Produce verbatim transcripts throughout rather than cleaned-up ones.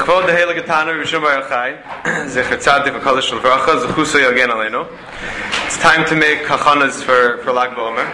L'chvod the Heilige Tana Rishon Bar Yochai, Zecher Tzadik V'Kodesh L'Vracha, Zechuso Yagen Aleinu. It's time to make kachanas for, for Lag BaOmer.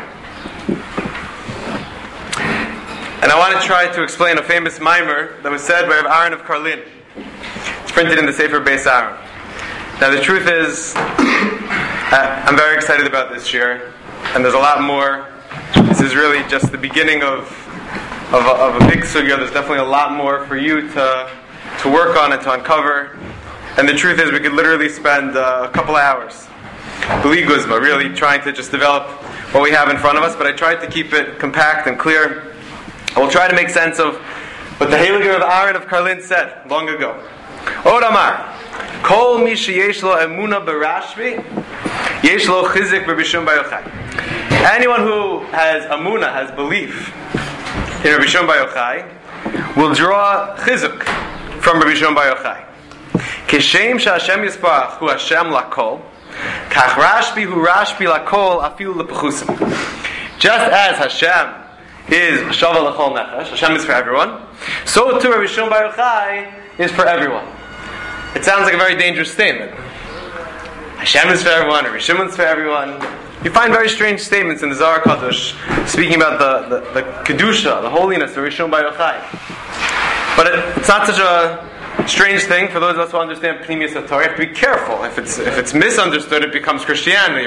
And I want to try to explain a famous mimer that was said by Rav Aaron of Karlin. It's printed in the Sefer Beis Aaron. Now the truth is, uh, I'm very excited about this year, and there's a lot more. This is really just the beginning of of a, of a big sugya. There's definitely a lot more for you to to work on and to uncover. And the truth is, we could literally spend uh, a couple of hours, B'li Guzma, really trying to just develop what we have in front of us. But I tried to keep it compact and clear. I will try to make sense of what the Heilige of Aaron of Karlin said long ago. Od Amar, Kol mi sheyesh lo emuna berashbi, yesh lo chizik b'Rabbi Shimon Bar Yochai. Anyone who has emuna, has belief in Rabbi Shimon Bar Yochai, will draw chizuk from Rabbi Shimon Bar Yochai. Kishem she'Hashem yisparach hu Hashem lakol, kach Rashbi hu Rashbi lakol afilu lepechusim. Just as Hashem is Shava L'chol Nefesh, Hashem is for everyone, so too Rabbi Shimon Bar Yochai is for everyone. It sounds like a very dangerous statement. Hashem is for everyone, Rabbi Shimon is for everyone. You find very strange statements in the Zohar Kadosh speaking about the, the, the Kedusha, the holiness of Rabbi Shimon Bar Yochai. But it, it's not such a strange thing for those of us who understand Pnimius HaTorah. You have to be careful. If it's, if it's misunderstood, it becomes Christianity.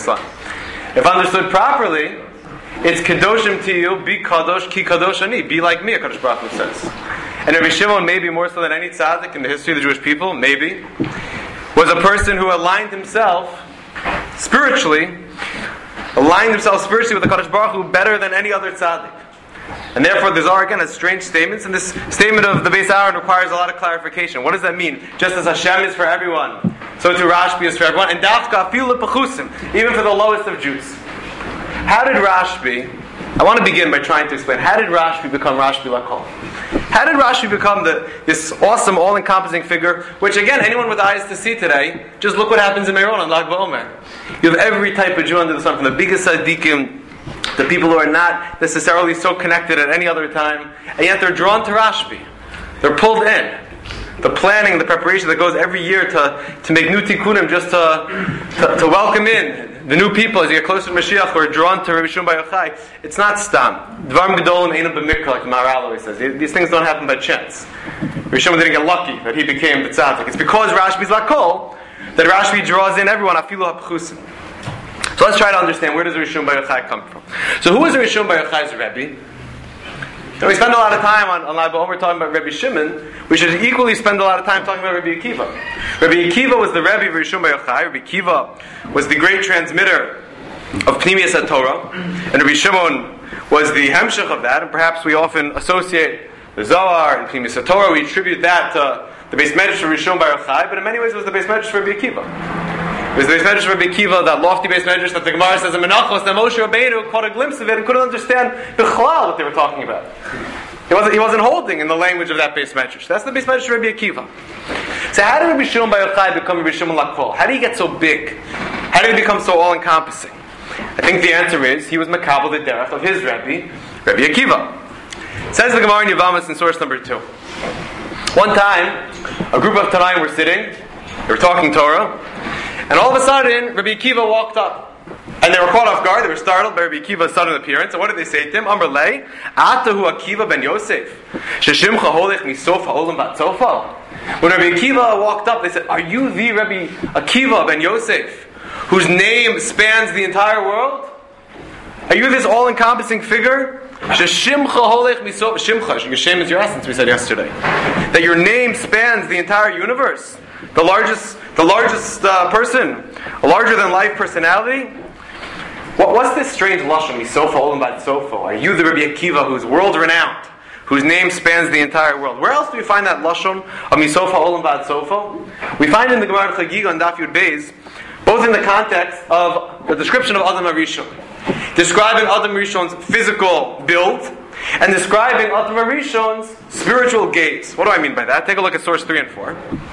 If understood properly, it's Kedoshim to you, be Kadosh, ki Kadosh ani, be like me, HaKadosh Baruch Hu says. And Rabbi Shimon, maybe more so than any tzaddik in the history of the Jewish people, maybe, was a person who aligned himself spiritually, aligned himself spiritually with the HaKadosh Baruch Hu better than any other tzaddik. And therefore the Zohar again has strange statements, and this statement of the Beis Aaron requires a lot of clarification. What does that mean? Just as Hashem is for everyone, so too Rashbi is for everyone, and Dafka afilu lepechusim, even for the lowest of Jews. How did Rashbi, I want to begin by trying to explain, how did Rashbi become Rashbi Lakol? How did Rashbi become the, this awesome, all-encompassing figure, which again, anyone with eyes to see today, just look what happens in Meron on Lag BaOmer. You have every type of Jew under the sun, from the biggest tzaddikim, the people who are not necessarily so connected at any other time, and yet they're drawn to Rashbi. They're pulled in. The planning, the preparation that goes every year to, to make new tikkunim, just to, to, to welcome in the new people as you get closer to Mashiach who are drawn to Rabbi Shimon Bar Yochai. It's not stam. Dvarim gedolim einam b'mikra, like the Maharal always says. These things don't happen by chance. Rabbi Shimon didn't get lucky that he became the tzaddik. It's because Rashbi's lakol that Rashbi draws in everyone, afilu hapechusim. So let's try to understand, where does Rabbi Shimon Bar Yochai come from? So who is Rabbi Shimon Bar Yochai's Rebbe? You know, we spend a lot of time on, on Lag BaOmer talking about Rabbi Shimon. We should equally spend a lot of time talking about Rabbi Akiva. Rabbi Akiva was the Rebbe of Rabbi Shimon Bar Yochai. Rabbi Akiva was the great transmitter of Pnimius HaTorah, and Rabbi Shimon was the hemshech of that. And perhaps we often associate the Zohar and Pnimius HaTorah. We attribute that to the Beis Medrash of Rabbi Shimon Bar Yochai, but in many ways it was the Beis Medrash of Rabbi Akiva. It was the Beis Medrash of Rabbi Akiva, that lofty Beis Medrash that the Gemara says in Menachos, that Moshe Rabbeinu caught a glimpse of it and couldn't understand bichlal what they were talking about. He wasn't, he wasn't holding in the language of that Beis Medrash. That's the Beis Medrash of Rabbi Akiva. So how did Rabbi Shimon Bar Yochai become Rabbi Shimon Lakol? How did he get so big? How did he become so all-encompassing? I think the answer is, he was Makabel the derech of his Rebbe, Rabbi Akiva. Says the Gemara in Yevamos in source number two. One time, a group of Tanaim were sitting, they were talking Torah, and all of a sudden, Rabbi Akiva walked up. And they were caught off guard, they were startled by Rabbi Akiva's sudden appearance. And what did they say to him? Amar lei, Atahu Akiva ben Yosef, Sheshimcha holech misof ha'olam batzofa. When Rabbi Akiva walked up, they said, are you the Rabbi Akiva ben Yosef, whose name spans the entire world? Are you this all-encompassing figure? Sheshimcha holech misof, Shimcha, your shame is your essence, we said yesterday. That your name spans the entire universe. The largest, the largest uh, person, a larger-than-life personality. What, what's this strange lashon? Misofa olam bad sofa. Are you the Rabbi Akiva who's world-renowned, whose name spans the entire world? Where else do we find that lashon of misofa olam bad sofa? We find in the Gemara Chagiga on Daf Yud Beis, both in the context of the description of Adam HaRishon, describing Adam HaRishon's physical build, and describing Adam HaRishon's spiritual gaze. What do I mean by that? Take a look at source three and four.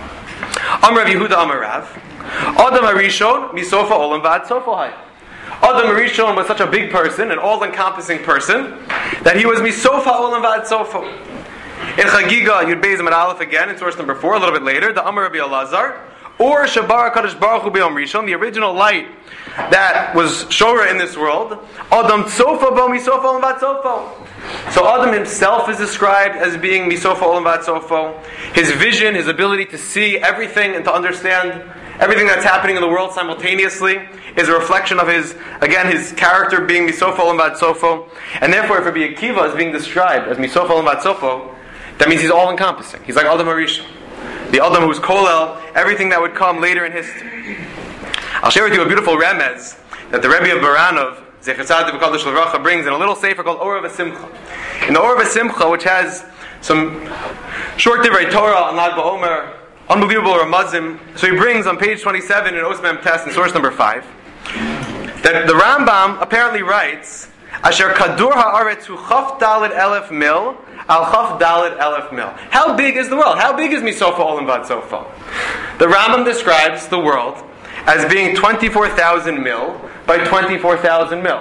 Amar Rav Yehuda Amar Rav, Adam HaRishon misofa olam bad sofa. Adam HaRishon was such a big person, an all-encompassing person, that he was misofa olam v'ad sofa. In Chagiga, Yud Beis Amud Aleph again, in source number four, a little bit later, the Amar Rabbi Elazar, or Shabar HaKadosh Baruch Hu B'Yom Rishon, the original light that was Shora in this world, Adam Tzofa Bo Misofa Olam Vatzofo. So Adam himself is described as being Misofa Olam Vatzofo. His vision, his ability to see everything and to understand everything that's happening in the world simultaneously is a reflection of his, again, his character being Misofa Olam Vatzofo. And therefore, if Rabbi Akiva is being described as Misofa Olam Vatzofo, that means he's all-encompassing. He's like Adam HaRishon, the Adam who's Kolel, everything that would come later in history. I'll share with you a beautiful remez that the Rebbe of Baranov, Zecher Tzaddik V'Kadosh L'Vracha, brings in a little sefer called Or V'Simcha. In the Or V'Simcha, which has some short divrei Torah on Lag BaOmer, unbelievable Ramazim, so he brings on page twenty-seven in Osmem Test in source number five, that the Rambam apparently writes, Asher Kadur Ha'aretz Hu Chaf Daled Elef Mil, Al Chaf Daled Elef Mil. How big is the world? How big is Misofa Olam Vatzofo? The Rambam describes the world as being twenty-four thousand mil by twenty-four thousand mil.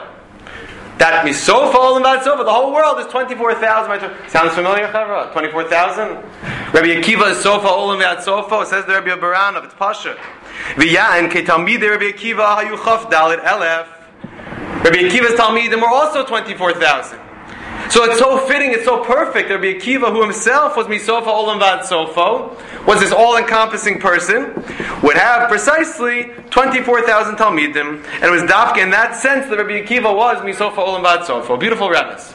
That Misofa Olam Vatzofo, the whole world is twenty-four thousand by twenty. Sounds familiar, Chavra? twenty-four thousand? Rabbi Akiva is Sofa Olam Vatzofo, says the Rabbi of Baranov, it's Pasha. V'ya'en ke Talmidei Rabbi Akiva hayu chaf daled elef. Rabbi Akiva's Talmidim were also twenty-four thousand. So it's so fitting, it's so perfect. Rabbi Akiva, who himself was Misofa Olam Vatzofo, was this all-encompassing person, would have precisely twenty-four thousand Talmidim, and it was Dafka in that sense that Rabbi Akiva was Misofa Olam Vatzofo. Beautiful rabbis.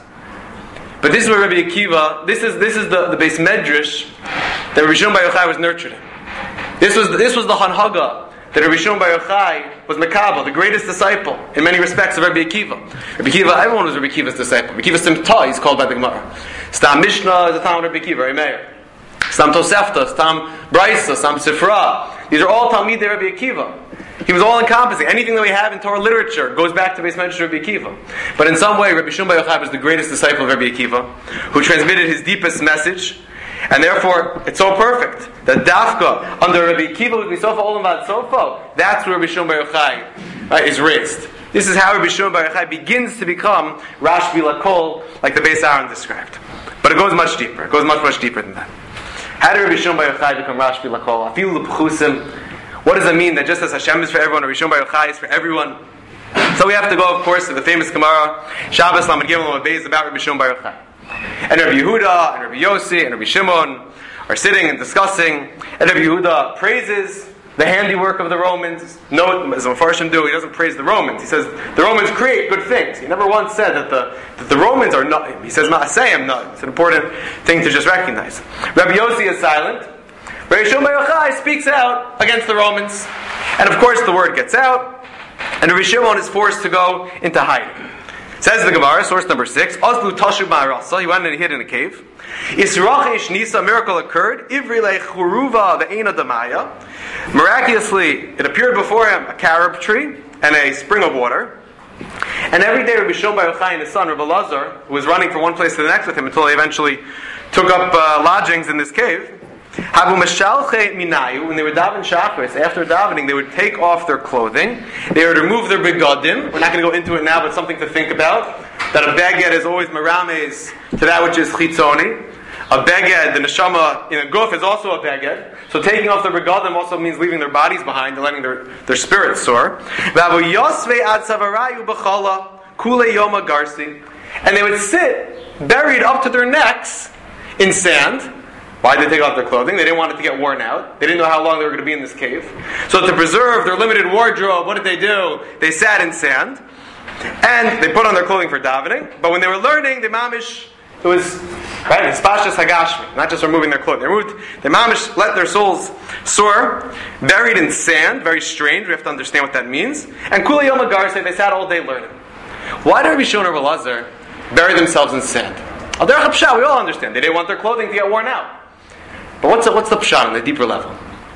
But this is where Rabbi Akiva, this is this is the, the base medrash that Rabbi Shimon Bar Yochai was nurtured in. This was this was the Hanhaga that Rabbi Shimon Bar Yochai was Mekabel, the greatest disciple in many respects of Rabbi Akiva. Rabbi Akiva, everyone was Rabbi Akiva's disciple. Rabbi Akiva Simta, he's called by the Gemara. Stam Mishnah is a Talmud Rabbi Akiva, Rabbi Meir. Stam Tosefta, Stam Brisa, Stam Sifra. These are all Talmidei Rabbi Akiva. He was all-encompassing. Anything that we have in Torah literature goes back to Beis Medrash Rabbi Akiva. But in some way, Rabbi Shimon Bar Yochai was the greatest disciple of Rabbi Akiva, who transmitted his deepest message. And therefore, it's so perfect that Dafka, under Rabbi Akiva with Misofa Olam Vatzofo, that's where Rabbi Shimon Bar Yochai right, is raised. This is how Rabbi Shimon Bar Yochai begins to become Rashbi Lakol, like the Beis Aaron described. But it goes much deeper. It goes much, much deeper than that. How did Rabbi Shimon Bar Yochai become Rashbi Lakol? Afilu L'Pchusim. What does it mean that just as Hashem is for everyone, Rabbi Shimon Bar Yochai is for everyone? So we have to go, of course, to the famous Gemara, Shabbos Lamed Gimel Lamed Beis, about Rabbi Shimon Bar Yochai. And Rabbi Yehuda, and Rabbi Yossi, and Rabbi Shimon are sitting and discussing, and Rabbi Yehuda praises the handiwork of the Romans. Note, as the Mepharshim do, he doesn't praise the Romans. He says, the Romans create good things. He never once said that the, that the Romans are not. He says, Ma'aseyim not. It's an important thing to just recognize. Rabbi Yossi is silent. Rabbi Shimon Bar Yochai speaks out against the Romans. And of course the word gets out, and Rabbi Shimon is forced to go into hiding. Says the Gemara, source number six, Oslu Tashub Ma'arasa, he went and hid in a cave. Yisrachish Nisa, a miracle occurred. Ivri le Churuva ve'ena damaya. Miraculously, it appeared before him a carob tree and a spring of water. And every day Rabbi Shimon Bar Yochai and his son, Rabbi Elazar, who was running from one place to the next with him until they eventually took up uh, lodgings in this cave, Habu Mashalche Minayu, when they would daven Shachris, after davening, they would take off their clothing. They would remove their begadim. We're not going to go into it now, but something to think about. That a beged is always merames to that which is chitzoni. A beged, the neshama in a guf, is also a beged. So taking off their begadim also means leaving their bodies behind and letting their, their spirits soar. Vavu yosve ad savarayu b'chala kule yoma garsi. And they would sit buried up to their necks in sand. Why did they take off their clothing? They didn't want it to get worn out. They didn't know how long they were going to be in this cave. So to preserve their limited wardrobe, what did they do? They sat in sand. And they put on their clothing for davening. But when they were learning, the mamish, it was, right, it's pashas hagashmi, not just removing their clothing. They removed, the mamish let their souls soar, buried in sand, very strange, we have to understand what that means. And kula yom agar say they sat all day learning. Why did Rabbi Shimon and Rabbi Elazar bury themselves in sand? Al derech hapshat, we all understand. They didn't want their clothing to get worn out. But what's the, what's the pshat on the deeper level?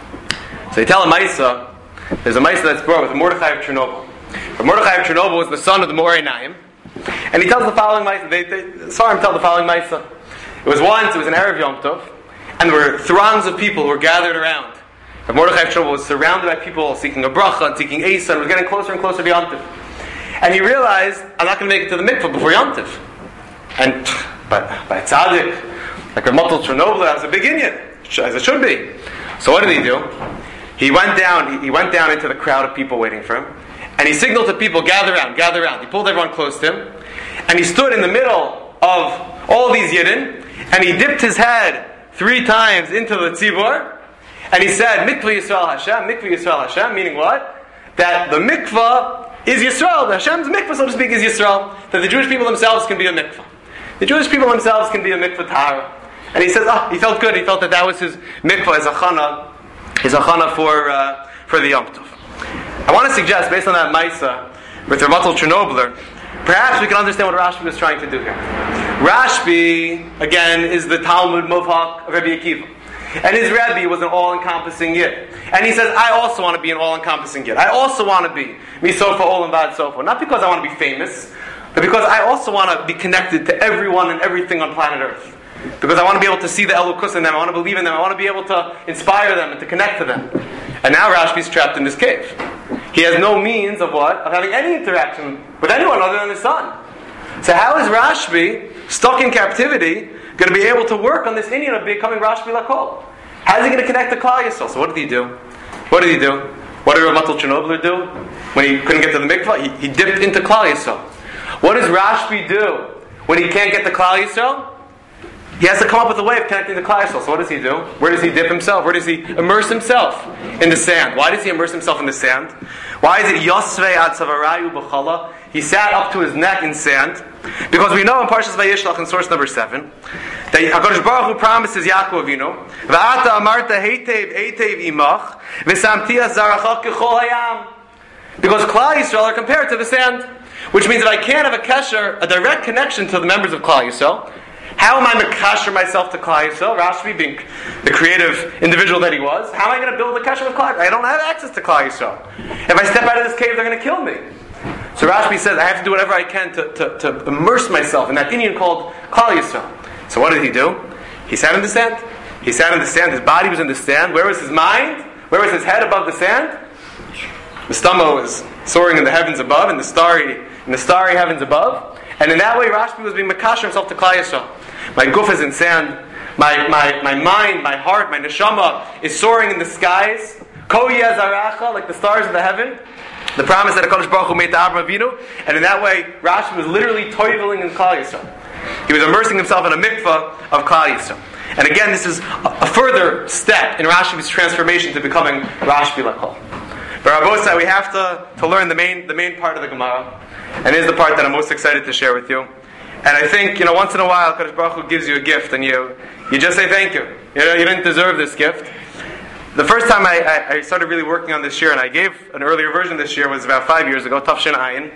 So they tell a Maisa, there's a Maisa that's brought with Mordechai of Chernobyl. But Mordechai of Chernobyl was the son of the Morei Naim. And he tells the following Maisa, they, they saw him tell the following Maisa. It was once, it was an Erev Yom Tov, and there were throngs of people who were gathered around. And Mordechai of Chernobyl was surrounded by people seeking a bracha, and seeking Asa, and was getting closer and closer to Yom Tov. And he realized, I'm not going to make it to the mikvah before Yom Tov. And by, by tzaddik, Like Rav Matal Chernobyl has a big inyan, as it should be. So what did he do? He went down. He went down into the crowd of people waiting for him, and he signaled to people, "Gather around, gather around." He pulled everyone close to him, and he stood in the middle of all these yidden, and he dipped his head three times into the tzibur, and he said, "Mikvah Yisrael Hashem, Mikvah Yisrael Hashem," meaning what? That the mikvah is Yisrael. The Hashem's mikvah, so to speak, is Yisrael. That the Jewish people themselves can be a mikvah. The Jewish people themselves can be a mikvah tahara. And he says, ah, he felt good. He felt that that was his mikvah, his achana, his achana for uh, for the Yom Tov. I want to suggest, based on that Maisa with Rav Matal Chernobyl, perhaps we can understand what Rashbi was trying to do here. Rashbi, again, is the Talmud Muvhak of Rabbi Akiva. And his Rebbe was an all-encompassing Yid. And he says, I also want to be an all-encompassing Yid. I also want to be Misofa Olam Vad Sofa. Not because I want to be famous, but because I also want to be connected to everyone and everything on planet Earth. Because I want to be able to see the Elokus in them, I want to believe in them, I want to be able to inspire them and to connect to them. And now Rashbi's trapped in this cave. He has no means of what? Of having any interaction with anyone other than his son. So how is Rashbi, stuck in captivity, going to be able to work on this inyan of becoming Rashbi Lakol? How is he going to connect to Klal Yisrael? So what did he do? What did he do? What did Rav Matal Chernobyl do? When he couldn't get to the mikvah, he, he dipped into Klal Yisrael. What does Rashbi do when he can't get to Klal Yisrael? He has to come up with a way of connecting to Klal Yisrael. So what does he do? Where does he dip himself? Where does he immerse himself? In the sand. Why does he immerse himself in the sand? Why is it Yosvei ad Savarayu b'chala? He sat up to his neck in sand. Because we know in Parshas Vayishlach in source number seven that HaKadosh Baruch Hu promises Yaakov Avinu, V'ata amarta heitev eitev imach v'samtia zarachach k'chol hayam. Because Klal Yisrael are compared to the sand. Which means if I can't have a kesher, a direct connection to the members of Klal Yisrael, how am I makasher myself to Klal Yisrael? Rashbi, being the creative individual that he was, how am I going to build a kesher with Klal Yisrael? I don't have access to Klal Yisrael. If I step out of this cave, they're going to kill me. So Rashbi says, I have to do whatever I can to, to, to immerse myself in that inyan called Klal Yisrael. So what did he do? He sat in the sand. He sat in the sand. His body was in the sand. Where was his mind? Where was his head above the sand? The stomach was soaring in the heavens above, and the starry, in the starry heavens above. And in that way, Rashbi was being makasher himself to Klal Yisrael. My guf is in sand. My, my, my mind, my heart, my neshama is soaring in the skies. Ko yezaracha, like the stars in the heaven. The promise that HaKadosh Baruch Hu made to Avraham Avinu. And in that way, Rashbi was literally toiveling in Klal Yisrael. He was immersing himself in a mikvah of Klal Yisrael. And again, this is a, a further step in Rashbi's transformation to becoming Rashbi Lakol. But Rabosai, we have to, to learn the main the main part of the Gemara. And here's the part that I'm most excited to share with you. And I think, you know, once in a while, HaKadosh Baruch Hu gives you a gift, and you you just say thank you. You know, you didn't deserve this gift. The first time I, I, I started really working on this year, and I gave an earlier version this year, was about five years ago, Tafshin Ayin.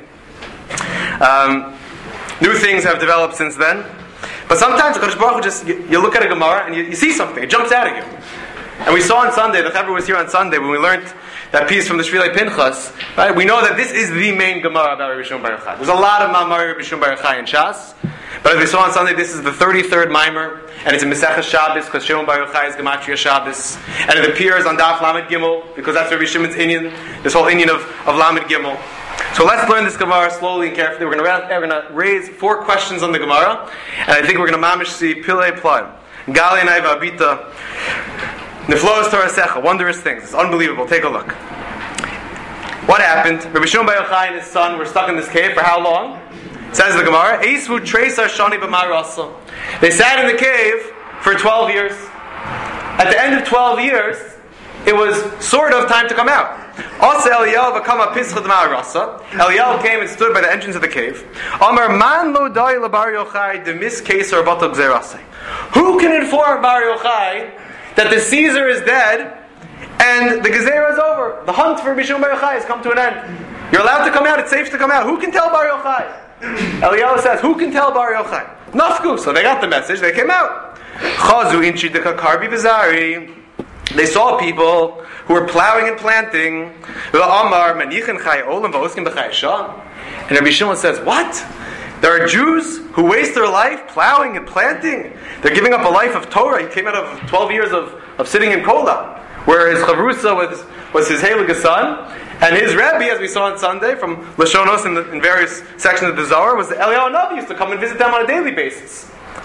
Um, new things have developed since then. But sometimes HaKadosh Baruch Hu just, you, you look at a Gemara, and you, you see something, it jumps out at you. And we saw on Sunday, the Chaver was here on Sunday, when we learned that piece from the Shvilei Pinchas, right? We know that this is the main Gemara about Rabbi Shimon Bar Yochai. There's a lot of Ma'amar Rabbi Shimon Bar Yochai in Shas, but as we saw on Sunday, this is the thirty-third Maimer, and it's in Mesechus Shabbos, because Shimon Bar Yochai is Gematria Shabbos, and it appears on Daf Lamed Gimel, because that's Rabbi Shimon's inyan, this whole inyan of, of Lamed Gimel. So let's learn this Gemara slowly and carefully. We're going to raise four questions on the Gemara, and I think we're going to mamish see Pilei Play. Gali and Aiva Abita. Niflos Torah Secha, wondrous things. It's unbelievable. Take a look. What happened? Rabbi Shimon Bar Yochai and his son were stuck in this cave for how long? It says in the Gemara, Eisvu Treisar Shani B'Marasa. They sat in the cave for twelve years. At the end of twelve years, it was sort of time to come out. Also, Eliyahu v'kama Pischa D'Marasa. Eliyahu came and stood by the entrance of the cave. Amar Man lo dai leBar Yochai demis Kesar Batok Zerasei. Who can inform Bar Yochai that the Caesar is dead and the Gezerah is over? The hunt for Rabbi Shimon Bar Yochai has come to an end. You're allowed to come out, it's safe to come out. Who can tell Bar Yochai? Eliyahu says, who can tell Bar Yochai? Nafku. So they got the message, they came out. Chazu inchi deka karbi v'zari. They saw people who were plowing and planting. V'amar manichin chay olam v'oskim b'chay sham. And Rabbi Shimon says, what? There are Jews who waste their life plowing and planting. They're giving up a life of Torah. He came out of twelve years of, of sitting in Kola, where his chavrusa was, was his Heilige son. And his Rebbe, as we saw on Sunday, from Lashonos in, the, in various sections of the Zohar, was the Eliyahu Navi used to come and visit them on a daily basis.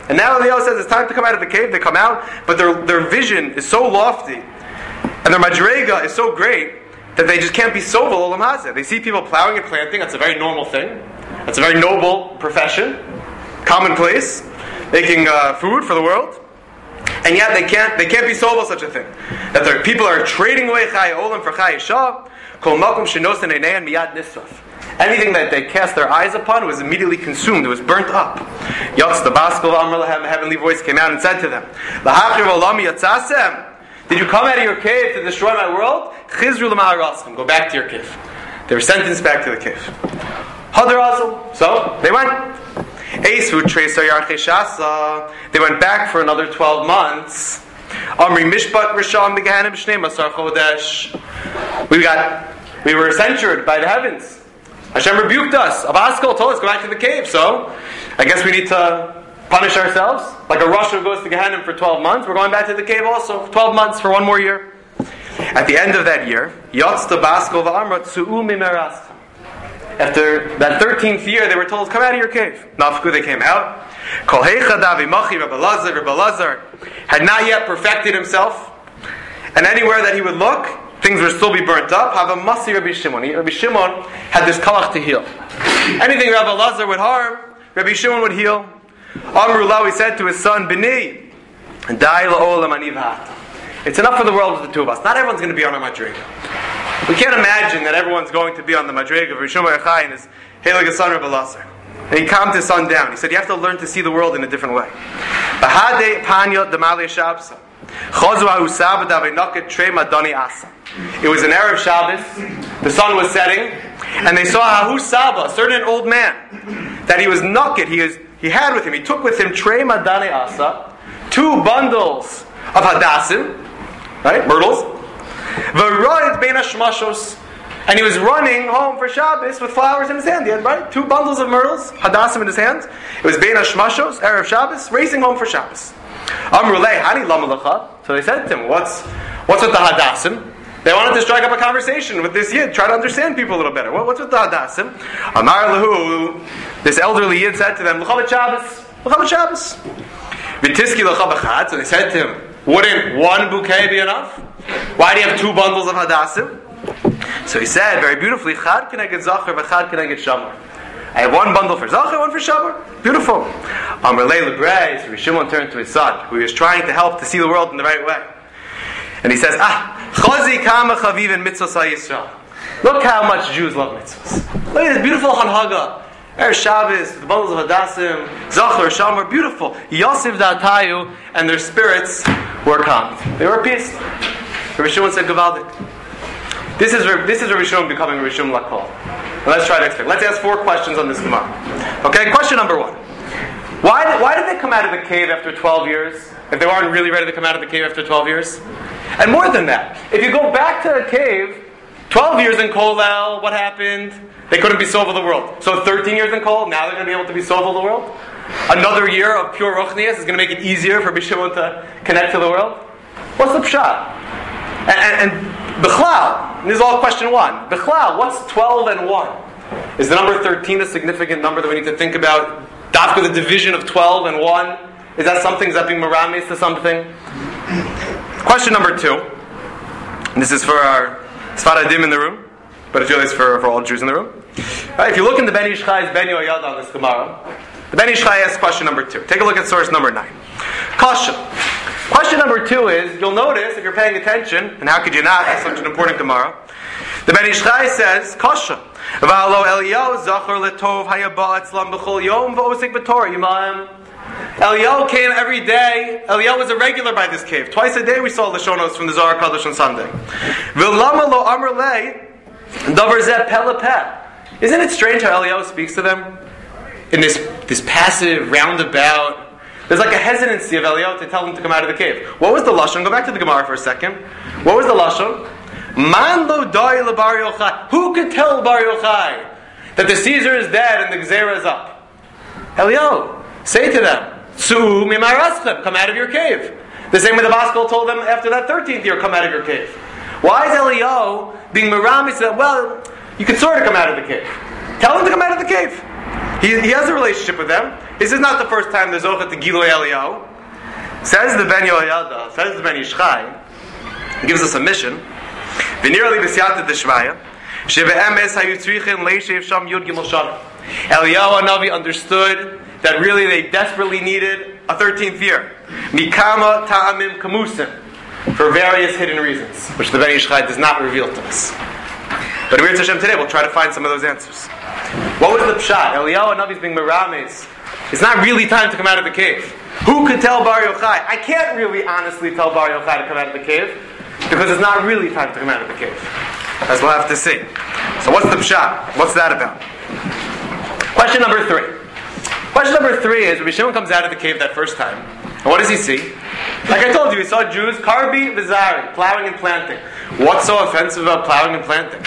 And now Eliyahu says it's time to come out of the cave. They come out, but their, their vision is so lofty, and their madrega is so great, that they just can't be sovel olam hazeh. They see people plowing and planting. That's a very normal thing. That's a very noble profession, commonplace, making uh, food for the world. And yet they can't they can't be sovel such a thing. That their people are trading away chay olam for chay shah. Kol makom shenosen einein miyad nisraf. Anything that they cast their eyes upon was immediately consumed. It was burnt up. Yatz the baskel amar lahem, a heavenly voice came out and said to them, Lahachriv olam yatzasem. Did you come out of your cave to destroy my world? Chizru l'ma'araskim. Go back to your cave. They were sentenced back to the cave. Hadar azul. So they went. Eishu treisar yarchei shasa. They went back for another twelve months. Amri mishpat risham beganim b'shnei masar chodesh. We got, we were censured by the heavens. Hashem rebuked us. Abaskal told us go back to the cave. So I guess we need to punish ourselves. Like a Russia goes to Gehenna for twelve months, we're going back to the cave also. twelve months for one more year. At the end of that year, Yatz the Baskel v'amra tsu'u mimeras. After that thirteenth year, they were told, come out of your cave. Nafku, they came out. Kol heicha davi machi Rabbi Lazar, Rabbi Lazar had not yet perfected himself. And anywhere that he would look, things would still be burnt up. Have a masi Rabbi Shimon. Rabbi Shimon had this kalach to heal. Anything Rabbi Lazar would harm, Rabbi Shimon would heal. Amru Lahu, he said to his son, B'ni, Dai la'olam aniv. It's enough for the world with the two of us. Not everyone's going to be on a madrega. We can't imagine that everyone's going to be on the madrega of Rishon Yochai and his Heilig son Rabbi Lazar. And he calmed his son down. He said, you have to learn to see the world in a different way. Bahade panyot demali shabsa. Chozu ha'usab davenaket trei madani asa. It was an Erev Shabbos. The sun was setting, and they saw Hahu Saba, a certain old man, that he was naked. He was he had with him. He took with him trei madani asa, two bundles of hadassim, right, myrtles. V'roid bein hashmashos, and he was running home for Shabbos with flowers in his hand. He had right two bundles of myrtles, hadassim in his hands. It was bein hashmashos, Erev Shabbos, racing home for Shabbos. Amru lei hani lamalacha. So they said to him, "What's what's with the hadassim?" They wanted to strike up a conversation with this yid, try to understand people a little better. What, what's with the hadassim? Amar lahu, this elderly yid said to them, "L'chabad Shabbos, l'chabad Shabbos." V'tiski l'chabad chad. So they said to him, "Wouldn't one bouquet be enough? Why do you have two bundles of hadassim?" So he said very beautifully, "Chad keneged zacher, v'chad keneged shamar." I have one bundle for zacher, one for shamar. Beautiful. Amar lei lebrei. So Shimon turned to his son, who he was trying to help to see the world in the right way. And he says, ah, chazi kama chaviv in mitzvos HaYisrael. Look how much Jews love mitzvos. Look at this beautiful hanhaga. Erev Shabbos, the bundles of hadassim, zachor, shamar, beautiful. Yosef da'atayu, and their spirits were calmed. They were appeased. Rabbi Shimon said, Gavaldik. This is this is Rabbi Shimon becoming Rabbi Shimon Lakol. And let's try to explain. Let's ask four questions on this Gemara. Okay, question number one. Why did, why did they come out of the cave after twelve years? If they weren't really ready to come out of the cave after twelve years? And more than that, if you go back to the cave, twelve years in Kolel, what happened? They couldn't be Sov of the world. So thirteen years in Kol, now they're going to be able to be Sov of the world? Another year of pure Ruchnias is going to make it easier for Bishimon to connect to the world? What's the pshat? And, and, and Bechlal, this is all question one. Bechlal, what's twelve and one? Is the number thirteen a significant number that we need to think about? Dafka, the division of twelve and one? Is that something? Is that being meramis to something? Question number two. And this is for our Sfaradim in the room, but it's really for, for all Jews in the room. Right, if you look in the Ben Yishchai's Ben Yoyad on this Gemara, the Ben Yishchai asks question number two. Take a look at source number nine. Kasha. Question number two is, you'll notice, if you're paying attention, and how could you not, it's such an important Gemara, the Ben Yishchai says, Kasha. V'alo Eliyahu zachor letov hayaba etzlam b'chol yom v'osik b'torah yimayim. Eliyahu came every day. Eliyahu was a regular by this cave. Twice a day we saw Lashonos from the Zohar Kadosh on Sunday. V'lama lo amr lei davar zeh peh lepeh. Isn't it strange how Eliyahu speaks to them? In this, this passive, roundabout, there's like a hesitancy of Eliyahu to tell them to come out of the cave. What was the Lashon? Go back to the Gemara for a second. What was the Lashon? Man lo dai le Bar Yochai. Who could tell Bar Yochai that the Caesar is dead and the Gzera is up? Eliyahu, say to them, Tzu mimaraschem, come out of your cave. The same way the Baskel told them after that thirteenth year, come out of your cave. Why is Eliyahu being meramis that, well, you can sort of come out of the cave? Tell them to come out of the cave. He, he has a relationship with them. This is not the first time there's Zocha to Gilui Eliyahu. Says the Ben Yoyada, says the Ben Yishchai, he gives us a mission. V'nirali b'siyata d'shvaya, shebe'emes hayu tzrichin leishev sham yud gimel shana. Eliyahu Hanavi understood that really they desperately needed a thirteenth year. Mikama ta'amim kamusim, for various hidden reasons, which the Ben Yishchai does not reveal to us. But in Mirz Hashem today, we'll try to find some of those answers. What was the pshat? Eliyahu Hanavi is being merames. It's not really time to come out of the cave. Who could tell Bar Yochai? I can't really honestly tell Bar Yochai to come out of the cave, because it's not really time to come out of the cave. As we'll have to see. So what's the pshat? What's that about? Question number three. Question number three is, Rabbi Shimon comes out of the cave that first time, and what does he see? Like I told you, he saw Jews, karbi v'zari, plowing and planting. What's so offensive about plowing and planting?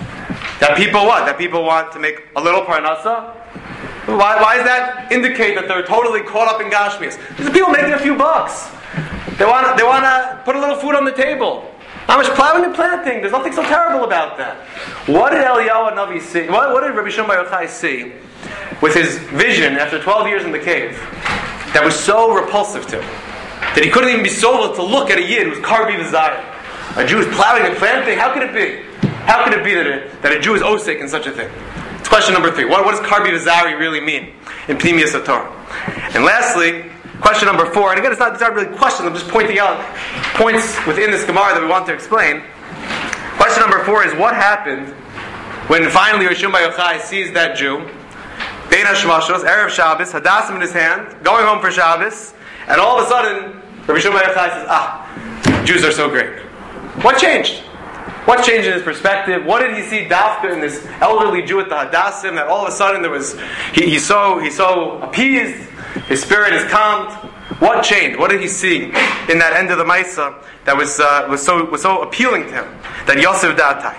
That people what? That people want to make a little parnasa? Why, why does that indicate that they're totally caught up in Gashmias? These are people making a few bucks. They want, they want to put a little food on the table. How much plowing and planting? There's nothing so terrible about that. What did Eliyahu Hanavi see? What, what did Rabbi Shimon Bar Yochai see with his vision after twelve years in the cave that was so repulsive to him that he couldn't even be sober to look at a yid who's karbi v'zayim? A Jew is plowing and planting? How could it be? How could it be that a, that a Jew is osek in such a thing? It's question number three. What, what does karbi v'zari really mean in Pnimiyas HaTorah? And lastly, question number four, and again, it's not, it's not really questions, I'm just pointing out points within this Gemara that we want to explain. Question number four is, what happened when finally Rabbi Shimon Bar Yochai sees that Jew, Bein HaShmashos, Erev Shabbos, Hadassim in his hand, going home for Shabbos, and all of a sudden, Rabbi Shimon Bar Yochai says, ah, Jews are so great. What changed? What changed in his perspective? What did he see dafka in this elderly Jew at the Hadassim that all of a sudden there was he, he's so he's so appeased, his spirit is calmed? What changed? What did he see in that end of the Maisa that was uh, was so was so appealing to him? That Yosef Da'atai.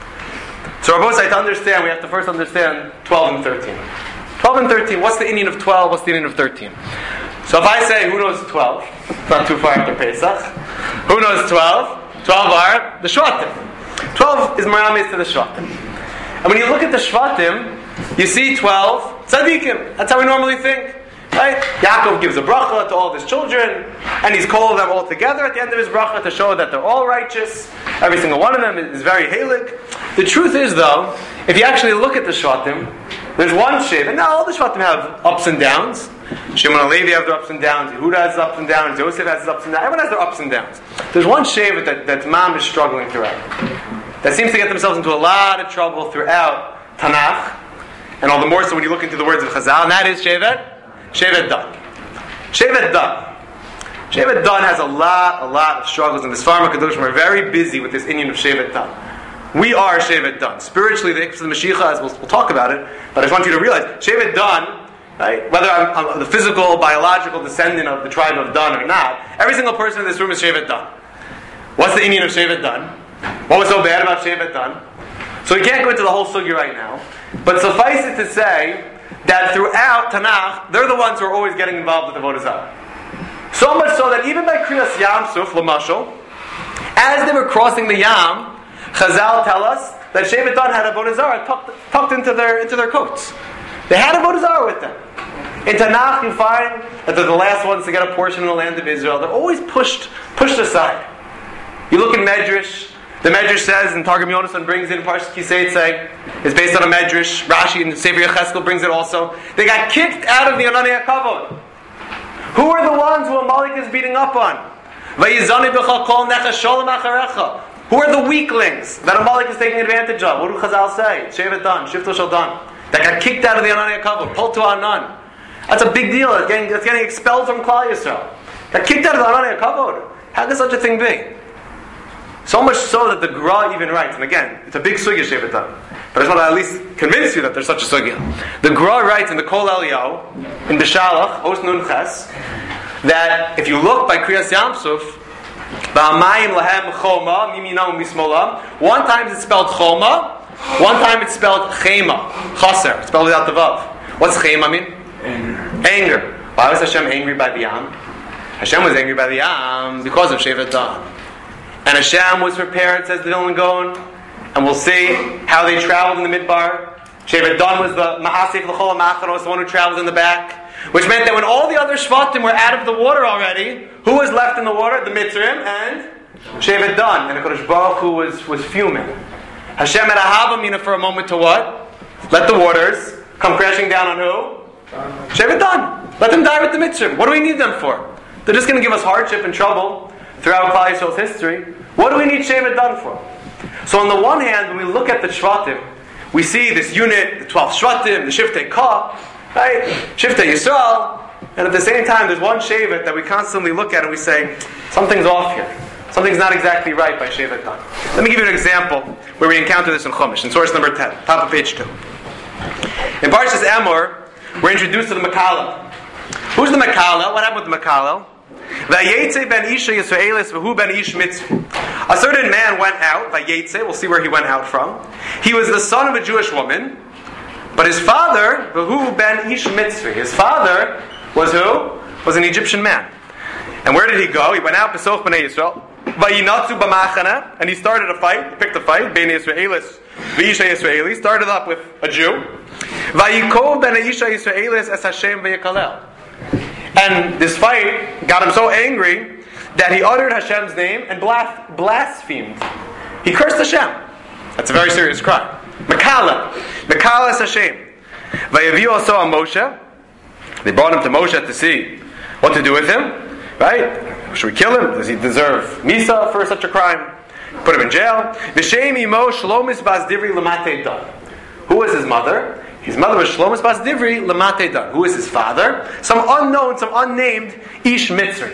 So Rabbosai, to understand, we have to first understand twelve and thirteen. Twelve and thirteen. What's the Indian of twelve? What's the Indian of thirteen? So if I say who knows twelve, it's not too far after Pesach. Who knows twelve? Twelve are the Shvatim. Twelve is Meramis to the Shvatim. And when you look at the Shvatim, you see twelve tzaddikim. That's how we normally think. Right? Yaakov gives a bracha to all of his children, and he's called them all together at the end of his bracha to show that they're all righteous. Every single one of them is very halik. The truth is, though, if you actually look at the Shvatim, there's one Shev, and now all the Shvatim have ups and downs. Shimon and Levi have their ups and downs. Yehuda has ups and downs. Yosef has his ups and downs. Everyone has their ups and downs. There's one Shevet that, that Mom is struggling throughout. That seems to get themselves into a lot of trouble throughout Tanakh, and all the more so when you look into the words of Chazal, and that is Shevet, Shevet Dan. Shevet Dan. Shevet Dan has a lot, a lot of struggles, and the Sfarim HaKadoshim are very busy with this Indian of Shevet Dan. We are Shevet Dan. Spiritually, the Ikvus of the Mashiach, as we'll, we'll talk about it, but I just want you to realize, Shevet Dan, right? Whether I'm, I'm the physical, biological descendant of the tribe of Dan or not, every single person in this room is Shevet Dan. What's the Indian of Shevet Dan? What was so bad about Shevet Dan? So we can't go into the whole sugi right now, but suffice it to say that throughout Tanakh, they're the ones who are always getting involved with the Avodah Zarah. So much so that even by Kriyas Yam Suf, Lamashal, as they were crossing the Yam, Chazal tell us that Shevet Dan had Avodah Zarah tucked, tucked into their into their coats. They had Avodah Zarah with them. In Tanakh, you find that they're the last ones to get a portion in the land of Israel. They're always pushed pushed aside. You look in Medrash. The Medrash says, and Targum Yonasan brings it in Parshas Kiseitze, it's based on a Medrash. Rashi and Sefer Yecheskel brings it also. They got kicked out of the Ananei HaKavod. Who are the ones who Amalek is beating up on? Vayizani b'cha kol necha sholem acharecha. Who are the weaklings that Amalek is taking advantage of? What do Chazal say? Shevet Dan, Shifto Shel Dan. That got kicked out of the Ananei HaKavod, pulled to Anan. That's a big deal. It's getting, it's getting expelled from Klal Yisrael. Got kicked out of the Ananei HaKavod. How could such a thing be? So much so that the Gra even writes, and again, it's a big sugya Shevet Dan, but I just want to at least convince you that there's such a sugya. The Gra writes in the Kol Eliyahu, in Beshalach, Os Nun Ches, that if you look by Kriyas Yamsuf, Ba'amayim lahem choma, miminam mismolam, one time it's spelled choma, one time it's spelled chema, chaser, it's spelled without the vav. What's chema mean? Anger. Anger. Why was Hashem angry by the Yam? Hashem was angry by the Yam because of Shevet Dan. And Hashem was prepared, says the Vilna Gaon, and we'll see how they traveled in the Midbar. Shevet Dan was the Mahasif L'chol HaMachanos, the one who traveled in the back. Which meant that when all the other Shvatim were out of the water already, who was left in the water? The Mitzrayim and Shevet Dan. And HaKadosh Baruch Hu was, was fuming. Hashem had a Havamina for a moment to what? Let the waters come crashing down on who? Shevet Dan. Let them die with the Mitzrayim. What do we need them for? They're just going to give us hardship and trouble throughout Klal Yisrael's history. What do we need Shevet Dan for? So on the one hand, when we look at the Shvatim, we see this unit, the twelve Shvatim, the Shiftei Ka, right? Shiftei Yisrael, and at the same time, there's one Shevet that we constantly look at and we say, something's off here. Something's not exactly right by Shevet Dan. Let me give you an example where we encounter this in Chumash, in source number ten, top of page two. In Parshas Emor, we're introduced to the Makala. Who's the Makala? What happened with the Makala? Vayetze ben Isha Yisraelis v'hu ben Ish Mitzri. A certain man went out, Vayetze, we'll see where he went out from. He was the son of a Jewish woman, but his father, v'hu ben Ish Mitzri. His father was who? Was an Egyptian man. And where did he go? He went out, Besoch b'nei Yisrael, Vayinatzu b'machana, and he started a fight, he picked a fight, ben Yisraelis v'Isha Yisraeli, started up with a Jew. Vayikol ben Isha Yisraelis es Hashem v'yikalel. And this fight got him so angry that he uttered Hashem's name and blasphemed. He cursed Hashem. That's a very serious crime. Makala. Makala is Hashem. Vayavi also on Moshe. They brought him to Moshe to see what to do with him. Right? Should we kill him? Does he deserve Misa for such a crime? Put him in jail. V'shem imo Shlomis bas Divri l'matei dan. Who was his mother? His mother was Shlomis bas Divri l'matei dan. Who is his father? Some unknown, some unnamed Ish Mitzri.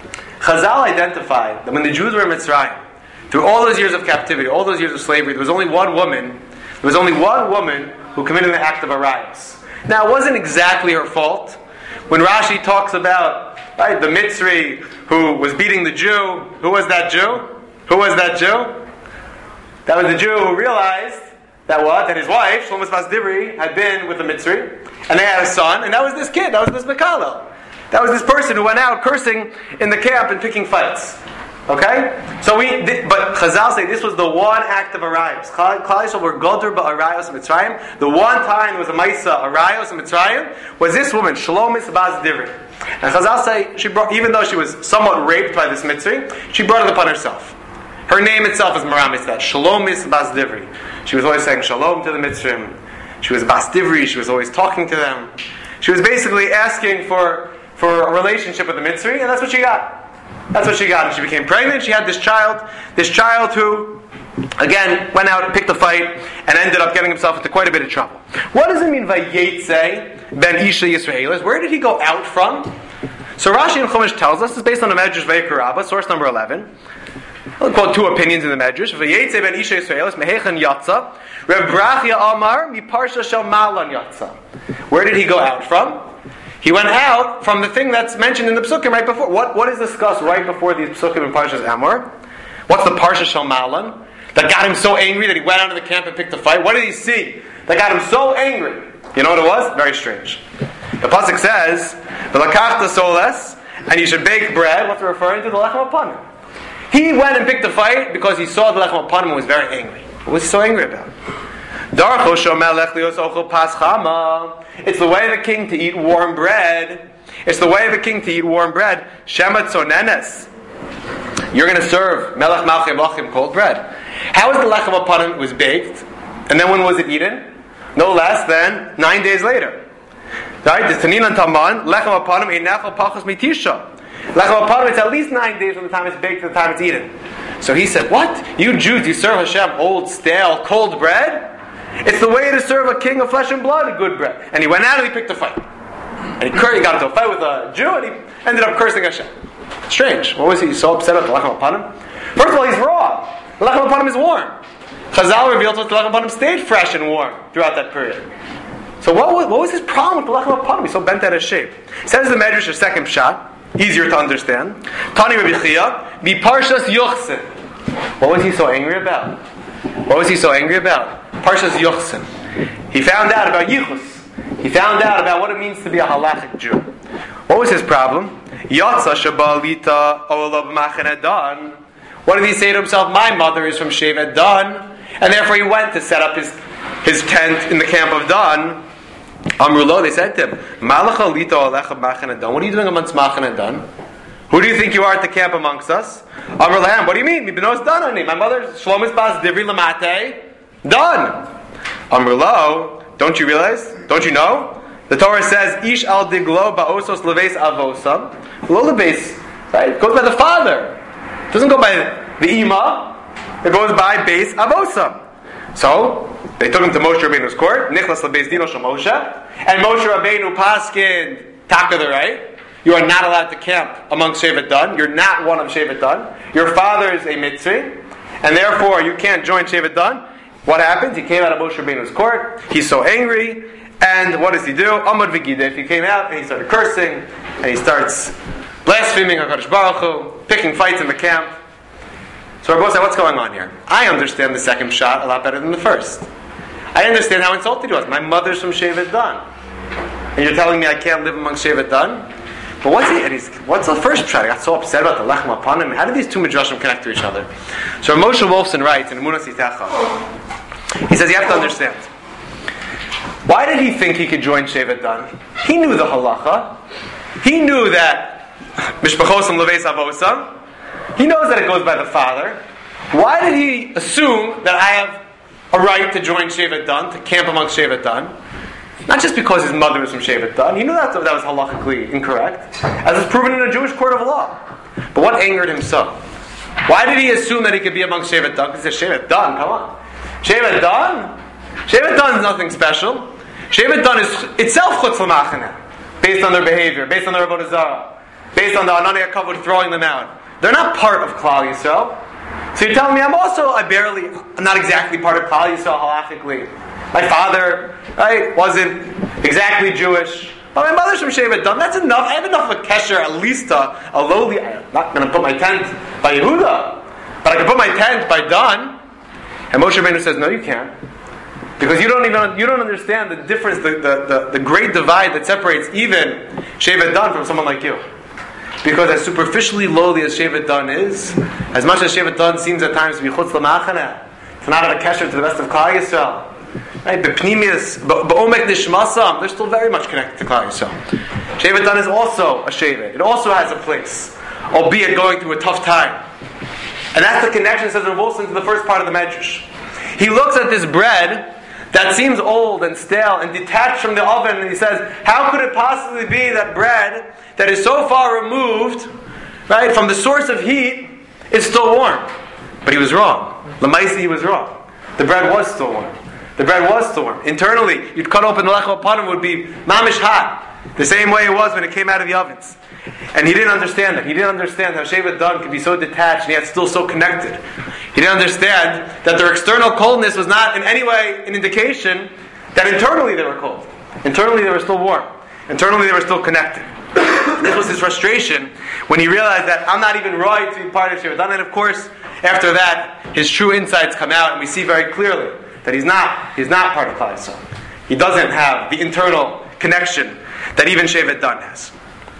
Chazal identified that when the Jews were in Mitzrayim, through all those years of captivity, all those years of slavery, there was only one woman, there was only one woman who committed the act of arayos. Now, it wasn't exactly her fault. When Rashi talks about, right, the Mitzri who was beating the Jew, who was that Jew? Who was that Jew? That was the Jew who realized that what? That his wife, Shlomis bas Divri, had been with the Mitzri, and they had a son, and that was this kid, that was this Mikalo. That was this person who went out cursing in the camp and picking fights. Okay? So we, th- but Chazal say this was the one act of arayos. Klal Yisrael were goder ba'arayos in Mitzrayim. The one time there was a Maisa arayos in Mitzrayim was this woman, Shlomis bas Divri. And Chazal say, she brought, even though she was somewhat raped by this Mitzri, she brought it upon herself. Her name itself is Meramis, that Shlomis bas Divri. She was always saying shalom to the Mitzrim. She was bas Divri, she was always talking to them. She was basically asking for, for a relationship with the Mitzri, and that's what she got. That's what she got. And she became pregnant. She had this child, this child who, again, went out and picked a fight and ended up getting himself into quite a bit of trouble. What does it mean, Vayetze ben Isha Yisraelis? Where did he go out from? So Rashi in Chumash tells us, this is based on the Medrash Vayikra Rabbah, source number eleven. I'll quote two opinions in the Medrash. Vayetze ben Isha Yisraelis, Mehechan Yatza, Reb Brachia Amar, Mi Parsha Shel Malan Yatza. Where did he go out from? He went out from the thing that's mentioned in the Psukim right before. What, what is discussed right before these Psukim in Parshas Emor? What's the Parsha Shel Malan that got him so angry that he went out of the camp and picked a fight? What did he see that got him so angry? You know what it was? Very strange. The Pasuk says, "V'lakachta soles," and you should bake bread. What's it referring to? The lechem apanim. He went and picked a fight because he saw the lechem apanim and was very angry. What was he so angry about? It's the way of the king to eat warm bread. It's the way of the king to eat warm bread. Shema tzonenes. You're going to serve melech malchei malchim, cold bread. How is the lechem apanim? It was baked, and then when was it eaten? No less than nine days later. Right? The tanin and taman lechem apanim einachal pachos mitisha. Lechem apanim, it's at least nine days from the time it's baked to the time it's eaten. So he said, "What? You Jews, you serve Hashem old, stale, cold bread? It's the way to serve a king of flesh and blood, a good bread." And he went out and he picked a fight. And he, cur- he got into a fight with a Jew and he ended up cursing Hashem. Strange. What was he so upset about the lechem apanim? First of all, he's wrong. The lechem apanim is warm. Chazal revealed that the lechem apanim stayed fresh and warm throughout that period. So what was, what was his problem with the lechem apanim? He's so bent out of shape. Says the Medrash, a second shot, easier to understand. Tani Rabbi Chia, bi parshas Yochsin. What was he so angry about? What was he so angry about? Parshas Yochsin. He found out about Yichus. He found out about what it means to be a halachic Jew. What was his problem? Yatza shabalita olav machaneh dan. What did he say to himself? My mother is from Shevet Dan, and therefore he went to set up his his tent in the camp of Dan, Amrulo, they said to him, Malacha lito alecha machane Dan. What are you doing amongst Machane Dan? Who do you think you are at the camp amongst us? Amr Lahem, what do you mean? Mibenos Dan. My mother, Shlomis Bas Divri Lamate, Dan. Amrulo, don't you realize? Don't you know? The Torah says, Ish al diglo ba'osos leves avosam. Lo leves, right? It goes by the father. It doesn't go by the ima. It goes by beis avosam. So, they took him to Moshe Rabbeinu's court, Nichlas lebeis dino shel Moshe, and Moshe Rabbeinu paskin taka the right. You are not allowed to camp among Shevet Dan. You're not one of Shevet Dan. Your father is a Mitzri, and therefore you can't join Shevet Dan. What happens? He came out of Moshe Rabbeinu's court. He's so angry, and what does he do? Amad v'gidef. He came out and he started cursing, and he starts blaspheming HaKadosh Baruch Hu, picking fights in the camp. So Rabbi said, what's going on here? I understand the second shot a lot better than the first. I understand how insulted he was. My mother's from Shevet Dan, and you're telling me I can't live among Shevet Dan? But what's he? And he's, what's the first shot? I got so upset about the lechem upon him. How did these two midrashim connect to each other? So Moshe Wolfson writes in Emunas Yitecha. He says you have to understand. Why did he think he could join Shevet Dan? He knew the halacha. He knew that mishpachosam leves avosam. He knows that it goes by the father. Why did he assume that I have a right to join Shevet Dan, to camp amongst Shevet Dan? Not just because his mother was from Shevet Dan. He knew that that was halachically incorrect, as is proven in a Jewish court of law. But what angered him so? Why did he assume that he could be amongst Shevet Dan? He said, Shevet Dan, come on. Shevet Dan? Shevet Dan is nothing special. Shevet Dan is itself chutz l'machane, based on their behavior, based on their avodah zarah, based on the Anani HaKavod throwing them out. They're not part of Klal Yisrael. So you're telling me I'm also, I barely, I'm not exactly part of Klal Yisrael halachically. My father, right, wasn't exactly Jewish, but my mother's from Shevet Dan. That's enough. I have enough of a kesher, at least a, a lowly. I'm not going to put my tent by Yehuda, but I can put my tent by Dan. And Moshe Rabbeinu says, no, you can't, because you don't even you don't understand the difference, the the, the, the great divide that separates even Shevet Dan from someone like you. Because as superficially lowly as Shevet Dan is, as much as Shevet Dan seems at times to be chutz l'machane, to not have a kesher to the rest of Klal Yisrael. Right, b'pnimius, b'omek nishmasam, they're still very much connected to Klal Yisrael. Shevet Dan is also a shevet. It also has a place, albeit going through a tough time. And that's the connection, says Rav Wolfson, to the first part of the Medrash. He looks at this bread that seems old and stale and detached from the oven, and he says, how could it possibly be that bread that is so far removed, right, from the source of heat is still warm? But he was wrong. L'maisi, he was wrong. The bread was still warm. The bread was still warm. Internally, you'd cut open the lechem upon him, would be mamish hot, the same way it was when it came out of the ovens. And he didn't understand that. He didn't understand how Shevet Dan could be so detached and yet still so connected. He didn't understand that their external coldness was not in any way an indication that internally they were cold. Internally they were still warm. Internally they were still connected. This was his frustration when he realized that I'm not even right to be part of Shevet Dan. And of course, after that, his true insights come out and we see very clearly that he's not, he's not part of Klal Yisrael. He doesn't have the internal connection that even Shevet Dan has.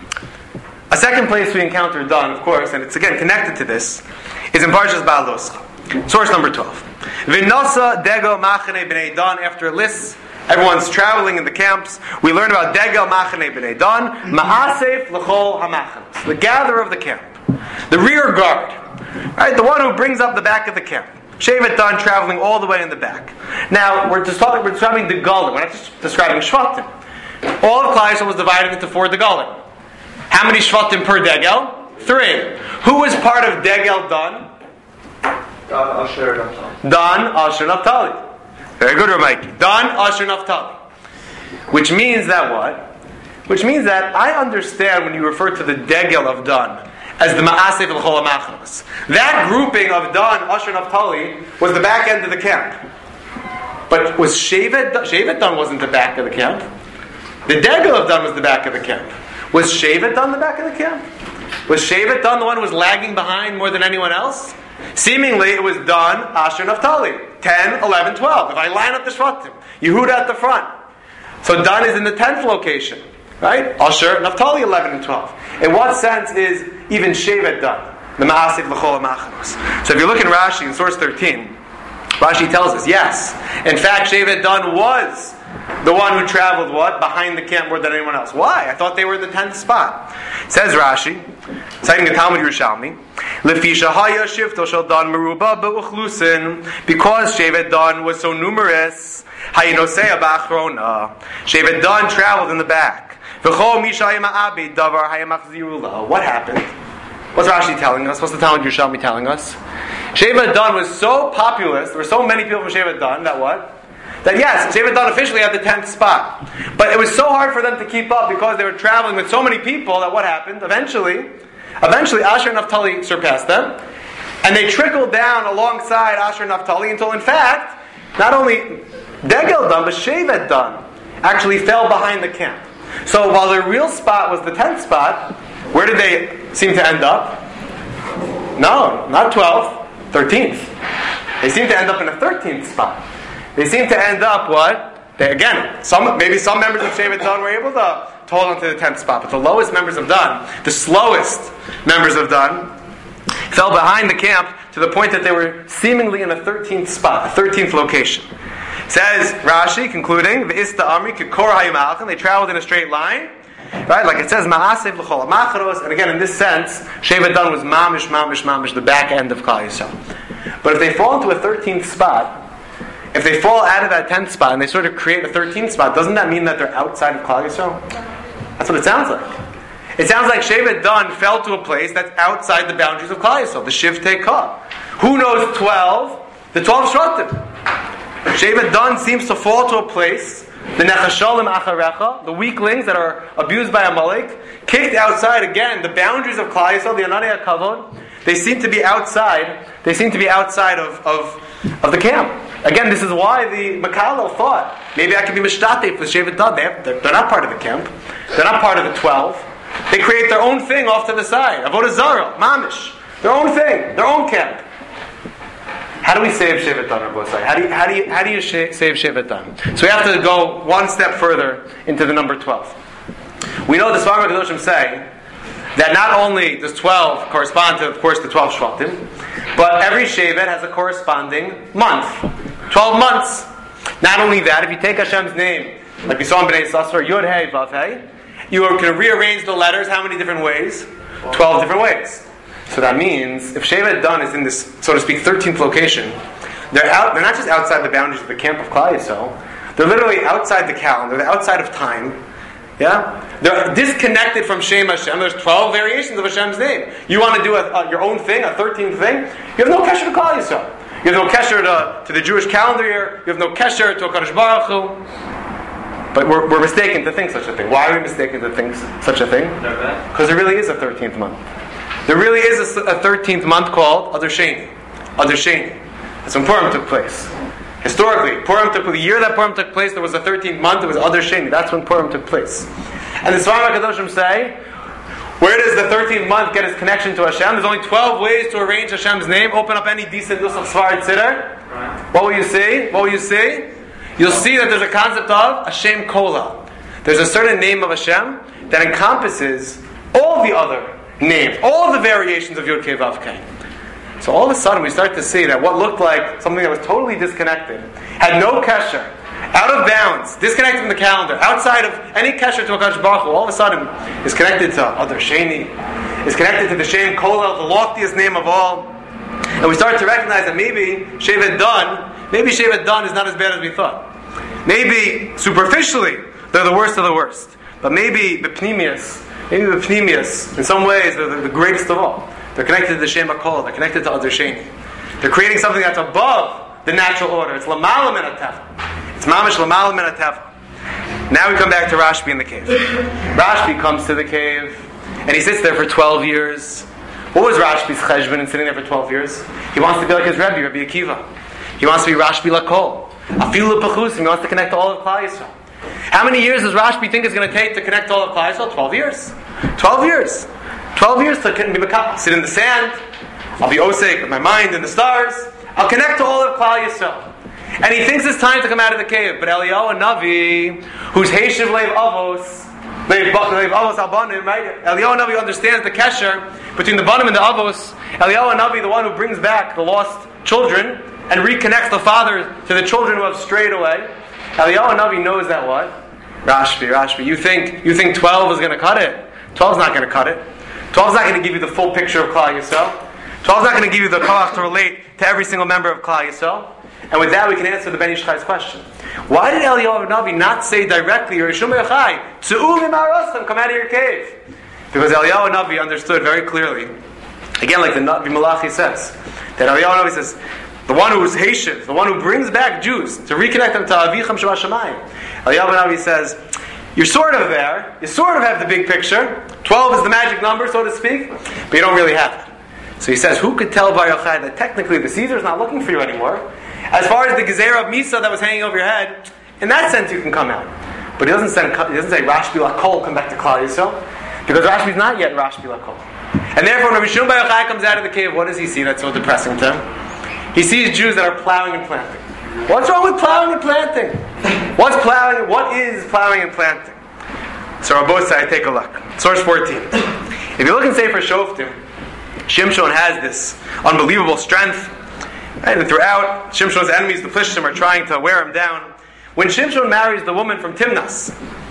A second place we encounter Dan, of course, and it's again connected to this, is in Parshas Ba'aloscha. Source number twelve. V'nosa degel machane b'nei Dan. After it lists everyone's traveling in the camps, we learn about degel machane b'nei Dan, ma'asef l'chol hamachanos, the gatherer of the camp, the rear guard, right, the one who brings up the back of the camp. Shevet Dan traveling all the way in the back. Now we're just talking, we're describing the Galim. We're not just describing Shvatim. All of Klal Yisrael was divided into four Degalim. How many Shvatim per Degel? Three. Who was part of Degel Dan? Dan, Asher, Naphtali. Dan, Asher, Naphtali. Very good, Ramaki. Dan, Asher, Naphtali. Which means that what? Which means that I understand when you refer to the Degel of Dan as the Ma'asef l'chol hamachanos. That grouping of Dan, Asher, Naphtali was the back end of the camp. But was Shevet Dan? Shevet Dan wasn't the back of the camp. The Degel of Dan was the back of the camp. Was Shevet Dan the back of the camp? Was Shevet Dan the one who was lagging behind more than anyone else? Seemingly it was Dan, Asher, Naphtali. ten, eleven, twelve. If I line up the Shvatim, Yehuda at the front. So Dan is in the tenth location. Right? Asher, Naphtali, eleven and twelve. In what sense is even Shevet Dan the Ma'asif l'chol hamachanos? So if you look in Rashi in source thirteen, Rashi tells us, yes. In fact, Shevet Dan was the one who traveled what? Behind the camp more than anyone else. Why? I thought they were in the tenth spot. Says Rashi, citing the Talmud Yerushalmi, Lefisha haya shifto shel Dan meruba beuchlusin, because Shevet Dan was so numerous, hayinosea ba'achrona. Shevet Dan traveled in the back. V'chol misha hayama'abed davar hayamachzirula. What happened? What's Rashi telling us? What's the Talmud Yerushalmi telling us? Shevet Dan was so populous, there were so many people from Shevet Dan, that what? That yes, Shevet Dan officially had the tenth spot. But it was so hard for them to keep up because they were traveling with so many people that what happened? Eventually, eventually Asher and Naphtali surpassed them. And they trickled down alongside Asher and Naphtali until in fact, not only Degel Dan, but Shevet Dan actually fell behind the camp. So while their real spot was the tenth spot, where did they seem to end up? No, not twelfth, thirteenth. They seem to end up in a thirteenth spot. They seem to end up what? They, again, some maybe some members of Shevet Dan were able to, to hold on to the tenth spot, but the lowest members of Dan, the slowest members of Dan, fell behind the camp to the point that they were seemingly in a thirteenth spot, a thirteenth location. Says Rashi, concluding, V'ista Amri Kikor Hayimalchan, they traveled in a straight line. Right, like it says, Ma'asev l'chol ha'machros, and again, in this sense, Shevet Dan was mamish, mamish, mamish, the back end of Klal Yisrael. But if they fall into a thirteenth spot, if they fall out of that tenth spot and they sort of create a thirteenth spot, doesn't that mean that they're outside of Klal Yisrael? That's what it sounds like. It sounds like Shevet Dan fell to a place that's outside the boundaries of Klal Yisrael, the Shiftei Kah. Who knows twelve? The twelve Shvatim. Shevet Dan seems to fall to a place, the Nechashalim Acharecha, the weaklings that are abused by Amalek, kicked outside again the boundaries of Klal Yisrael, the Ananei HaKavod. They seem to be outside. They seem to be outside of, of, of the camp. Again, this is why the Makalo thought maybe I could be Mishtatef with Shevet Dan. They have, they're, they're not part of the camp. They're not part of the twelve. They create their own thing off to the side. Avodah Zarah, Mamish, their own thing, their own camp. How do we save Shevet Dan, Rabbi Osai? How do you, how do you, how do you sh- save Shevet Dan? So we have to go one step further into the number twelve. We know the Svarim HaKadoshim say that not only does twelve correspond to, of course, the twelve Shvatim, but every Shevet has a corresponding month. twelve months. Not only that, if you take Hashem's name, like we saw in Bnei Yissaschar, Yud Hey Vav Hey, you can rearrange the letters how many different ways? twelve different ways. So that means, if Shevet Dan is in this, so to speak, thirteenth location, they're out. They're not just outside the boundaries of the camp of Klal Yisrael. They're literally outside the calendar. They're outside of time. Yeah, they're disconnected from Shem Hashem. There's twelve variations of Hashem's name. You want to do a, a, your own thing, a thirteenth thing? You have no kesher to Klal Yisrael. You have no kesher to, to the Jewish calendar year. You have no kesher to HaKadosh Baruch Hu. But we're, we're mistaken to think such a thing. Why are we mistaken to think such a thing? Because there really is a thirteenth month. There really is a, a thirteenth month called Adar Sheni. Adar Sheni. That's when Purim took place. Historically, Purim took the year that Purim took place, there was a thirteenth month, it was Adar Sheni. That's when Purim took place. And the Svarim HaKadoshim say, where does the thirteenth month get its connection to Hashem? There's only twelve ways to arrange Hashem's name. Open up any decent Nusach Sfarid Siddur. What will you see? What will you see? You'll see that there's a concept of Hashem Kola. There's a certain name of Hashem that encompasses all the other names, all the variations of Yud Kei Vav Kei. So all of a sudden we start to see that what looked like something that was totally disconnected, had no kesher, out of bounds, disconnected from the calendar, outside of any kesher to HaKadosh Baruch Hu, all of a sudden is connected to Adar Sheni, is connected to the Shem Kolel, the loftiest name of all. And we start to recognize that maybe Shevet Dan, maybe Shevet Dan is not as bad as we thought. Maybe superficially they're the worst of the worst, but maybe the Pnimius, maybe the Pnimius, in some ways, they're the, the greatest of all. They're connected to the Shem HaKol, they're connected to Adar Sheni. They're creating something that's above the natural order. It's L'malam min HaTeva. It's Mamish L'malam min HaTeva. Now we come back to Rashbi in the cave. Rashbi comes to the cave, and he sits there for twelve years. What was Rashbi's cheshbon in sitting there for twelve years? He wants to be like his Rebbe, Rabbi Akiva. He wants to be Rashbi Lakol. Afilu L'Pachusim, he wants to connect to all of Klal Yisrael. How many years does Rashbi think it's going to take to connect all of Klal Yisrael? Twelve years. Twelve years. Twelve years to be Makal. Sit in the sand. I'll be Osek with my mind in the stars. I'll connect to all of Klal Yisrael. And he thinks it's time to come out of the cave. But Eliyahu Navi, who's Heishiv Leiv Avos, Leiv Avos Albanim, right? Eliyahu Navi understands the kesher between the Banim and the Avos. Eliyahu Navi, the one who brings back the lost children, and reconnects the father to the children who have strayed away. Eliyahu Navi knows that what? Rashbi, Rashbi, you think you think twelve is going to cut it? twelve is not going to cut it. twelve is not going to give you the full picture of Klal Yisrael. twelve is not going to give you the koach to relate to every single member of Klal Yisrael. And with that, we can answer the Ben Ish Chai's question. Why did Eliyahu Navi not say directly, Rishum Yochai, Tzu'u mi'marosam, come out of your cave? Because Eliyahu Navi understood very clearly, again, like the Navi Malachi says, that Eliyahu Navi says, the one who is Haitian, the one who brings back Jews to reconnect them to Avicham Shema Shamayim. Eliyahu Navi says, you're sort of there, you sort of have the big picture, twelve is the magic number, so to speak, but you don't really have it. So he says, who could tell Bar Yochai that technically the Caesar is not looking for you anymore? As far as the Gezerah of Misa that was hanging over your head, in that sense you can come out. But he doesn't, send, he doesn't say Rashbi Lakol, come back to Klal Yisrael, because Rashbi is not yet Rashbi Lakol. And therefore when Rabbi Shimon Bar Yochai comes out of the cave, what does he see that's so depressing to him? He sees Jews that are plowing and planting. What's wrong with plowing and planting? What's plowing? What is plowing and planting? So Rabbosai, take a look. Source fourteen. If you look in Sefer Shoftim, Shimshon has this unbelievable strength. Right? And throughout, Shimshon's enemies, the Plishtim, are trying to wear him down. When Shimshon marries the woman from Timnas,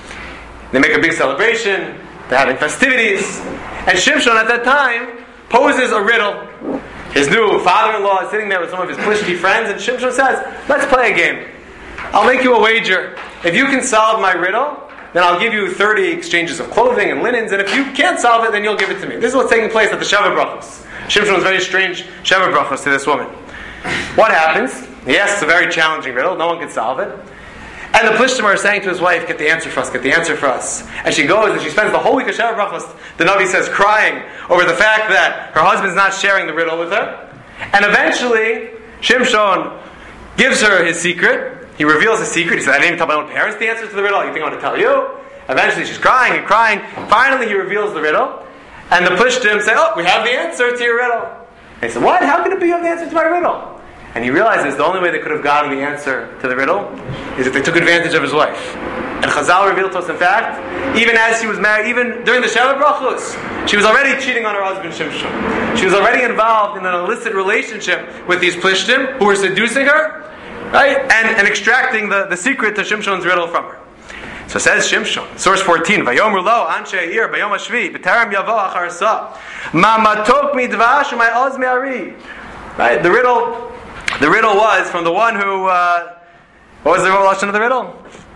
they make a big celebration, they're having festivities, and Shimshon at that time poses a riddle. His new father-in-law is sitting there with some of his Plishti friends, and Shimshon says, let's play a game. I'll make you a wager. If you can solve my riddle, then I'll give you thirty exchanges of clothing and linens, and if you can't solve it, then you'll give it to me. This is what's taking place at the Sheva Brachos. Shimshon was very strange Sheva Brachos to this woman. What happens? He asks a very challenging riddle. No one can solve it. And the Plishtim are saying to his wife, get the answer for us, get the answer for us. And she goes and she spends the whole week of Sheva Brachos, the Navi says, crying over the fact that her husband's not sharing the riddle with her. And eventually, Shimshon gives her his secret. He reveals his secret. He says, I didn't even tell my own parents the answer to the riddle. You think I want to tell you? Eventually, she's crying and crying. Finally, he reveals the riddle. And the Plishtim say, oh, we have the answer to your riddle. And he said, what? How can it be you have the answer to my riddle? And he realizes the only way they could have gotten the answer to the riddle is if they took advantage of his wife. And Chazal revealed to us, in fact, even as she was married, even during the Sheva Brachos, she was already cheating on her husband Shimshon. She was already involved in an illicit relationship with these Plishtim who were seducing her, right? And, and extracting the, the secret to Shimshon's riddle from her. So says Shimshon, source fourteen, Vayomru lo anshe ir bayom hashvi b'terem yavo achar sa ma matok midvash u'may oz me'ari. Right? The riddle, the riddle was from the one who. Uh, what was the relation of the riddle?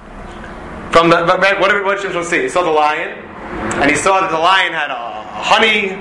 From the right, what did, what did Shimshon see? He saw the lion, and he saw that the lion had a honey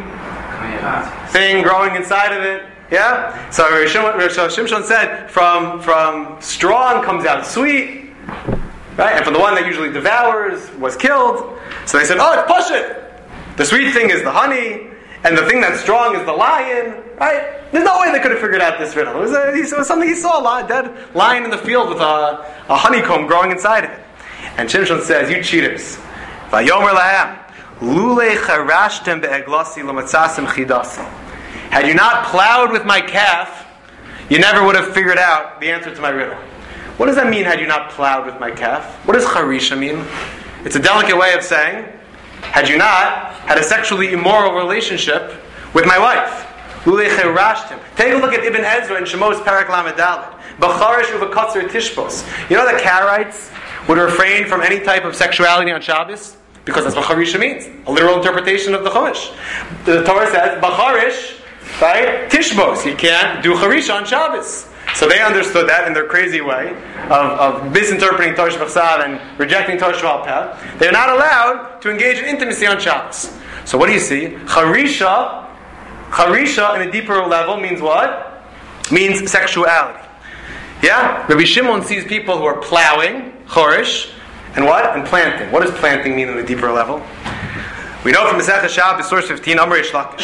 thing growing inside of it. Yeah. So Shimshon said, from from strong comes out sweet. Right? And from the one that usually devours was killed. So they said, oh, it's Pashut. The sweet thing is the honey, and the thing that's strong is the lion. Right? There's no way they could have figured out this riddle. It was, a, it was something he saw, a dead lion in the field with a, a honeycomb growing inside of it. And Shimshon says, you cheaters. Vayomer lahem, lulei charashtem be'eglasi l'matzasim chidasi. Had you not plowed with my calf, you never would have figured out the answer to my riddle. What does that mean, had you not plowed with my calf? What does charisha mean? It's a delicate way of saying, had you not had a sexually immoral relationship with my wife. Lulei cherashtem. Take a look at Ibn Ezra in Shemos Parak Lamed Dalet. B'charish uv'katzer tishbos. You know the Karaites would refrain from any type of sexuality on Shabbos? Because that's what charisha means. A literal interpretation of the Chumash. The Torah says, b'charish, right? Tishbos. You can't do charisha on Shabbos. So they understood that in their crazy way of, of misinterpreting Torah Shebachsav and rejecting Torah Shebal Peh. They're not allowed to engage in intimacy on Shabbos. So what do you see? Charisha, charisha in a deeper level means what? Means sexuality. Yeah? Rabbi Shimon sees people who are plowing, chorish, and what? And planting. What does planting mean on a deeper level? We know from Masechah Shabbos, source fifteen, Amar Reish Lakish.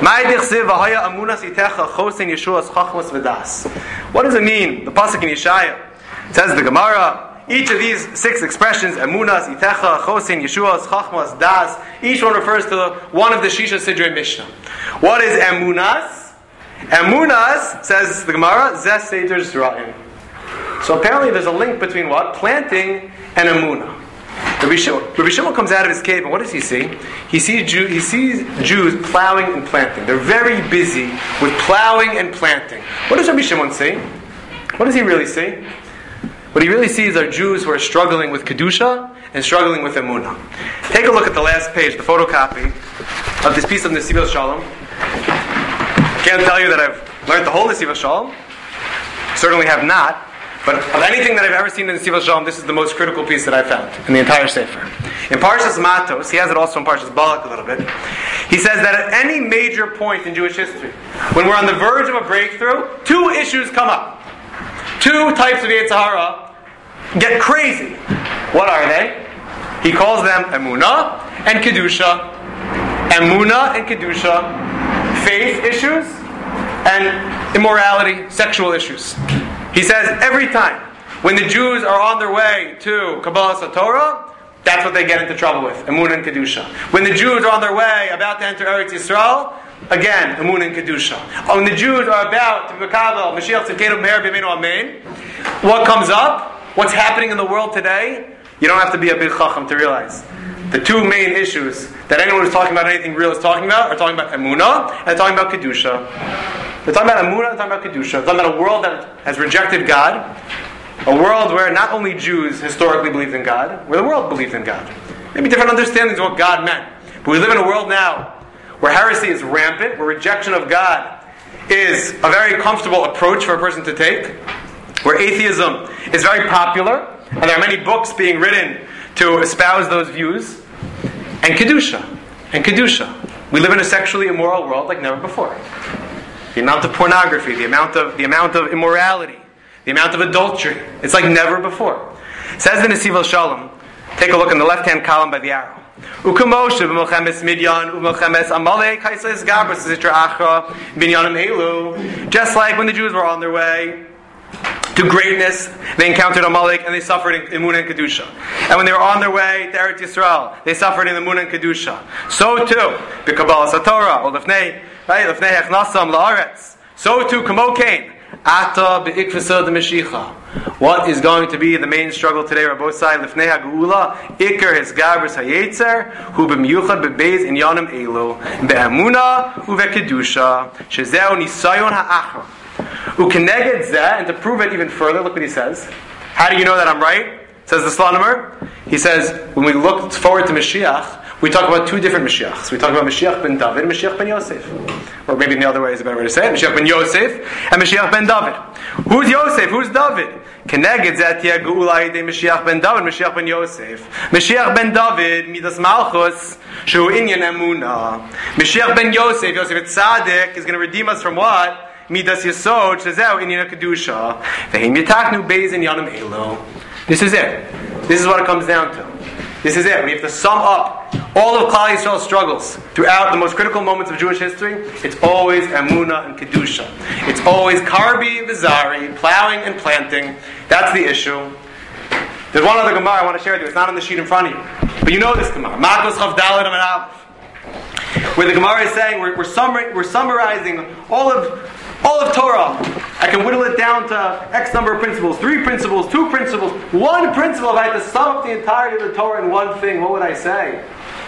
What does it mean? The pasuk in Yeshaya, it says the Gemara, each of these six expressions, Emunas, Itecha, Chosin, Yeshuas, Chachmas, Das, each one refers to one of the Shisha Sidrei Mishnah. What is Emunas? Emunas, says the Gemara, Zeh Seder Zra'im. So apparently there's a link between what? Planting and Emunah. Rabbi Shimon, Rabbi Shimon comes out of his cave, and what does he see? He sees, Jew, he sees Jews plowing and planting. They're very busy with plowing and planting. What does Rabbi Shimon see? What does he really see? What he really sees are Jews who are struggling with Kedusha and struggling with Emunah. Take a look at the last page, the photocopy of this piece of Nesivos Shalom. Can't tell you that I've learned the whole Nesivos Shalom. Certainly have not. But of anything that I've ever seen in Nesivos Shalom, this is the most critical piece that I've found in the entire Sefer. In Parshas Matos, he has it also in Parshas Balak a little bit, he says that at any major point in Jewish history, when we're on the verge of a breakthrough, two issues come up. Two types of Yetzer Hara get crazy. What are they? He calls them Emunah and Kedusha. Emunah and Kedusha, faith issues and immorality, sexual issues. He says every time when the Jews are on their way to Kabbalah Satorah, that's what they get into trouble with, Emunah and Kedusha. When the Jews are on their way about to enter Eretz Yisrael, again, Emunah and Kedusha. When the Jews are about to Mekabel, Mashiach Tzidkenu Meher B'Yameinu Amen, what comes up, what's happening in the world today, you don't have to be a big chacham to realize. The two main issues that anyone who's talking about anything real is talking about are talking about Emunah and talking about Kedusha. They're talking about Emunah and talking about Kedusha. They're talking about a world that has rejected God. A world where not only Jews historically believed in God, where the world believed in God. Maybe different understandings of what God meant. But we live in a world now where heresy is rampant, where rejection of God is a very comfortable approach for a person to take, where atheism is very popular, and there are many books being written to espouse those views. And Kedusha. And Kedusha. We live in a sexually immoral world like never before. The amount of pornography, the amount of the amount of immorality, the amount of adultery, it's like never before. It says in the Nesivos Shalom, take a look in the left-hand column by the arrow. U'kamoshe b'melchemes Midyan u'melchemes Amalek haisles gabras zitra achra binyanim elu. Just like when the Jews were on their way to greatness, they encountered Amalek and they suffered in Emunah and Kedusha. And when they were on their way to Eretz Yisrael, they suffered in Emunah and Kedusha. So too, b'Kabbalah Satorah, or lefnei, right, lefnei hechnasam la'aretz. So too, kamo kain, ata be'ikvasa de Mashiach. What is going to be the main struggle today, Rabbosai? Lefnei ha'geula, ikar his gabras ha'yetzer, hu b'miyuchad b'beis in yanim elu, be'emunah u've'kedusha, shezeu nisayon ha'achra. U'keneged zeh, and to prove it even further, look what he says. How do you know that I'm right? Says the Slonimer. He says, when we look forward to Mashiach, we talk about two different Mashiachs. We talk about Mashiach ben David and Mashiach ben Yosef. Or maybe in the other way is a better way to say it. Mashiach ben Yosef and Mashiach ben David. Who's Yosef? Who's David? Keneged zeh tiyeh geula yidei Mashiach ben David, Mashiach ben Yosef. Mashiach ben David, midas malchus, shehu inyan emunah. Mashiach ben Yosef, Yosef Tzaddik, is going to redeem us from what? Midas Yesod, shezeu inyan kedusha. V'heim yitaknu beis in yanim elo. This is it. This is what it comes down to. This is it. We have to sum up all of Klal Yisrael's struggles throughout the most critical moments of Jewish history. It's always Emunah and Kedusha. It's always Karbi Vizari, plowing and planting. That's the issue. There's one other Gemara I want to share with you. It's not on the sheet in front of you. But you know this Gemara. Makos Chav Daled Amud Aleph. Where the Gemara is saying, we're, we're, summar- we're summarizing all of all of Torah. I can whittle it down to X number of principles. Three principles, two principles, one principle. If I had to sum up the entirety of the Torah in one thing, what would I say?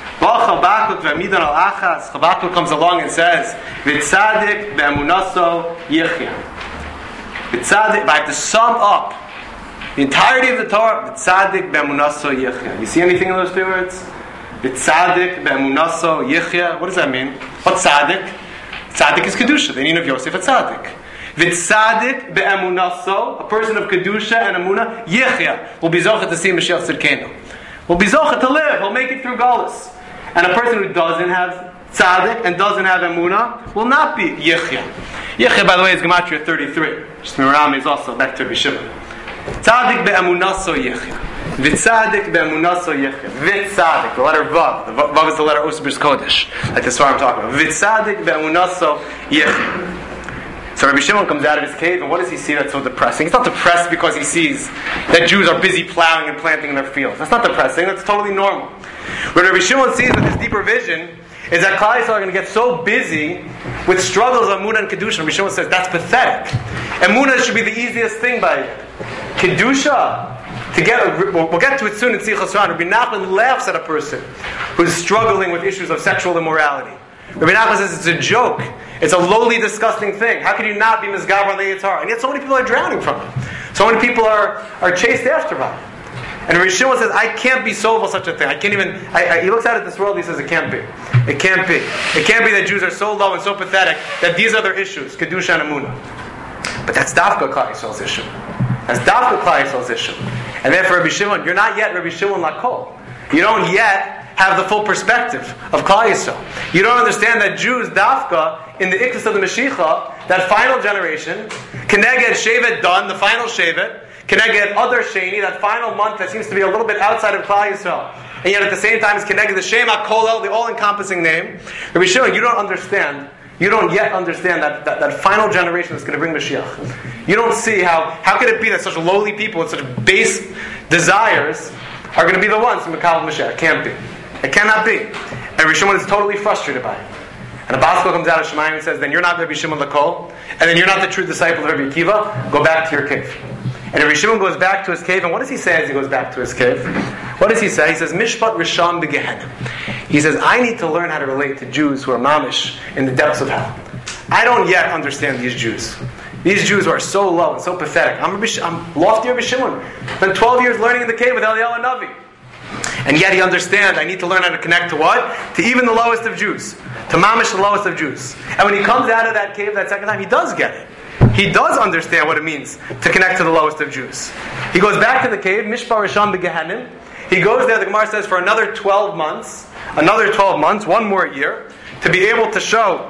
Chabakuk comes along and says, V'tzadik be'emunaso yichya. V'tzadik, if I have to sum up the entirety of the Torah, V'tzadik be'emunaso yichya. You see anything in those three words? V'tzadik be'emunaso yichya. What does that mean? What's tzadik? Tzadik is Kedusha, the name of Yosef, a Tzadik. V'tzadik be'emunaso, a person of Kedusha and Emunah, Yechya, will be zochah to see Mashiach Tzidkenu. Will be zochah to live, will make it through Galus. And a person who doesn't have Tzadik and doesn't have Emunah will not be Yechya. Yechya, by the way, is Gematria thirty-three. Shmiram is also back to Rishimon. Tzadik be'emunaso Yechya. V'tzadik be'emunaso Yechya. V'tzadik, the letter Vav. The Vav is the letter Osbris Kodesh. Like this one I'm talking about. V'tzadik be'emunaso Yechya. So Rabbi Shimon comes out of his cave, and what does he see that's so depressing? He's not depressed because he sees that Jews are busy plowing and planting in their fields. That's not depressing, that's totally normal. What Rabbi Shimon sees with his deeper vision is that Klal Yisrael are going to get so busy with struggles of Emunah and Kedusha. Rabbi Shimon says, that's pathetic. Emunah should be the easiest thing by Kedusha. To get, we'll get to it soon in Sichos Ran. Rabbi Nachman laughs at a person who's struggling with issues of sexual immorality. Rabbi Nachman says it's a joke. It's a lowly, disgusting thing. How can you not be Mizgaber on the Yetzer Hara? And yet so many people are drowning from it. So many people are, are chased after by it. And Rabbi Shimon says, I can't be sold for such a thing. I can't even, I, I, he looks out at this world, he says, it can't be. It can't be. It can't be that Jews are so low and so pathetic that these are their issues, Kedusha and Emunah. But that's Dafka Klal Yisrael's issue. That's Dafka Klal Yisrael's issue. And therefore, Rabbi Shimon, you're not yet Rabbi Shimon Lakol. You don't yet have the full perspective of Klal Yisrael. You don't understand that Jews, Dafka, in the Iktus of the Mashiach, that final generation, Keneged Shevet Dan, the final Shevet, Keneged Other Sheni, that final month that seems to be a little bit outside of Klal Yisrael, and yet at the same time is Keneged the Shem HaKolel, the all-encompassing name. Rabbi Shimon, you don't understand. You don't yet understand that, that, that final generation that's going to bring Mashiach. You don't see how, how could it be that such lowly people with such base desires are going to be the ones from Mekabel Mashiach? It can't be. It cannot be. And Rabbi Shimon is totally frustrated by it. And the Baskel comes out of Shemayim and says, then you're not Rabbi Shimon Lakol, and then you're not the true disciple of Rabbi Akiva, go back to your cave. And Rabbi Shimon goes back to his cave, and what does he say as he goes back to his cave? What does he say? He says, Mishpat Risham B'Gehenna. He says, I need to learn how to relate to Jews who are mamish in the depths of hell. I don't yet understand these Jews. These Jews who are so low and so pathetic. I'm, Rabbi, I'm lofty Rabbi Shimon. Spent twelve years learning in the cave with Eliyahu Navi. And yet he understands, I need to learn how to connect to what? To even the lowest of Jews. To mamish the lowest of Jews. And when he comes out of that cave that second time, he does get it. He does understand what it means to connect to the lowest of Jews. He goes back to the cave, Mishpar Risham B'Gehenim. He goes there, the Gemara says, for another twelve months, another twelve months, one more year, to be able to show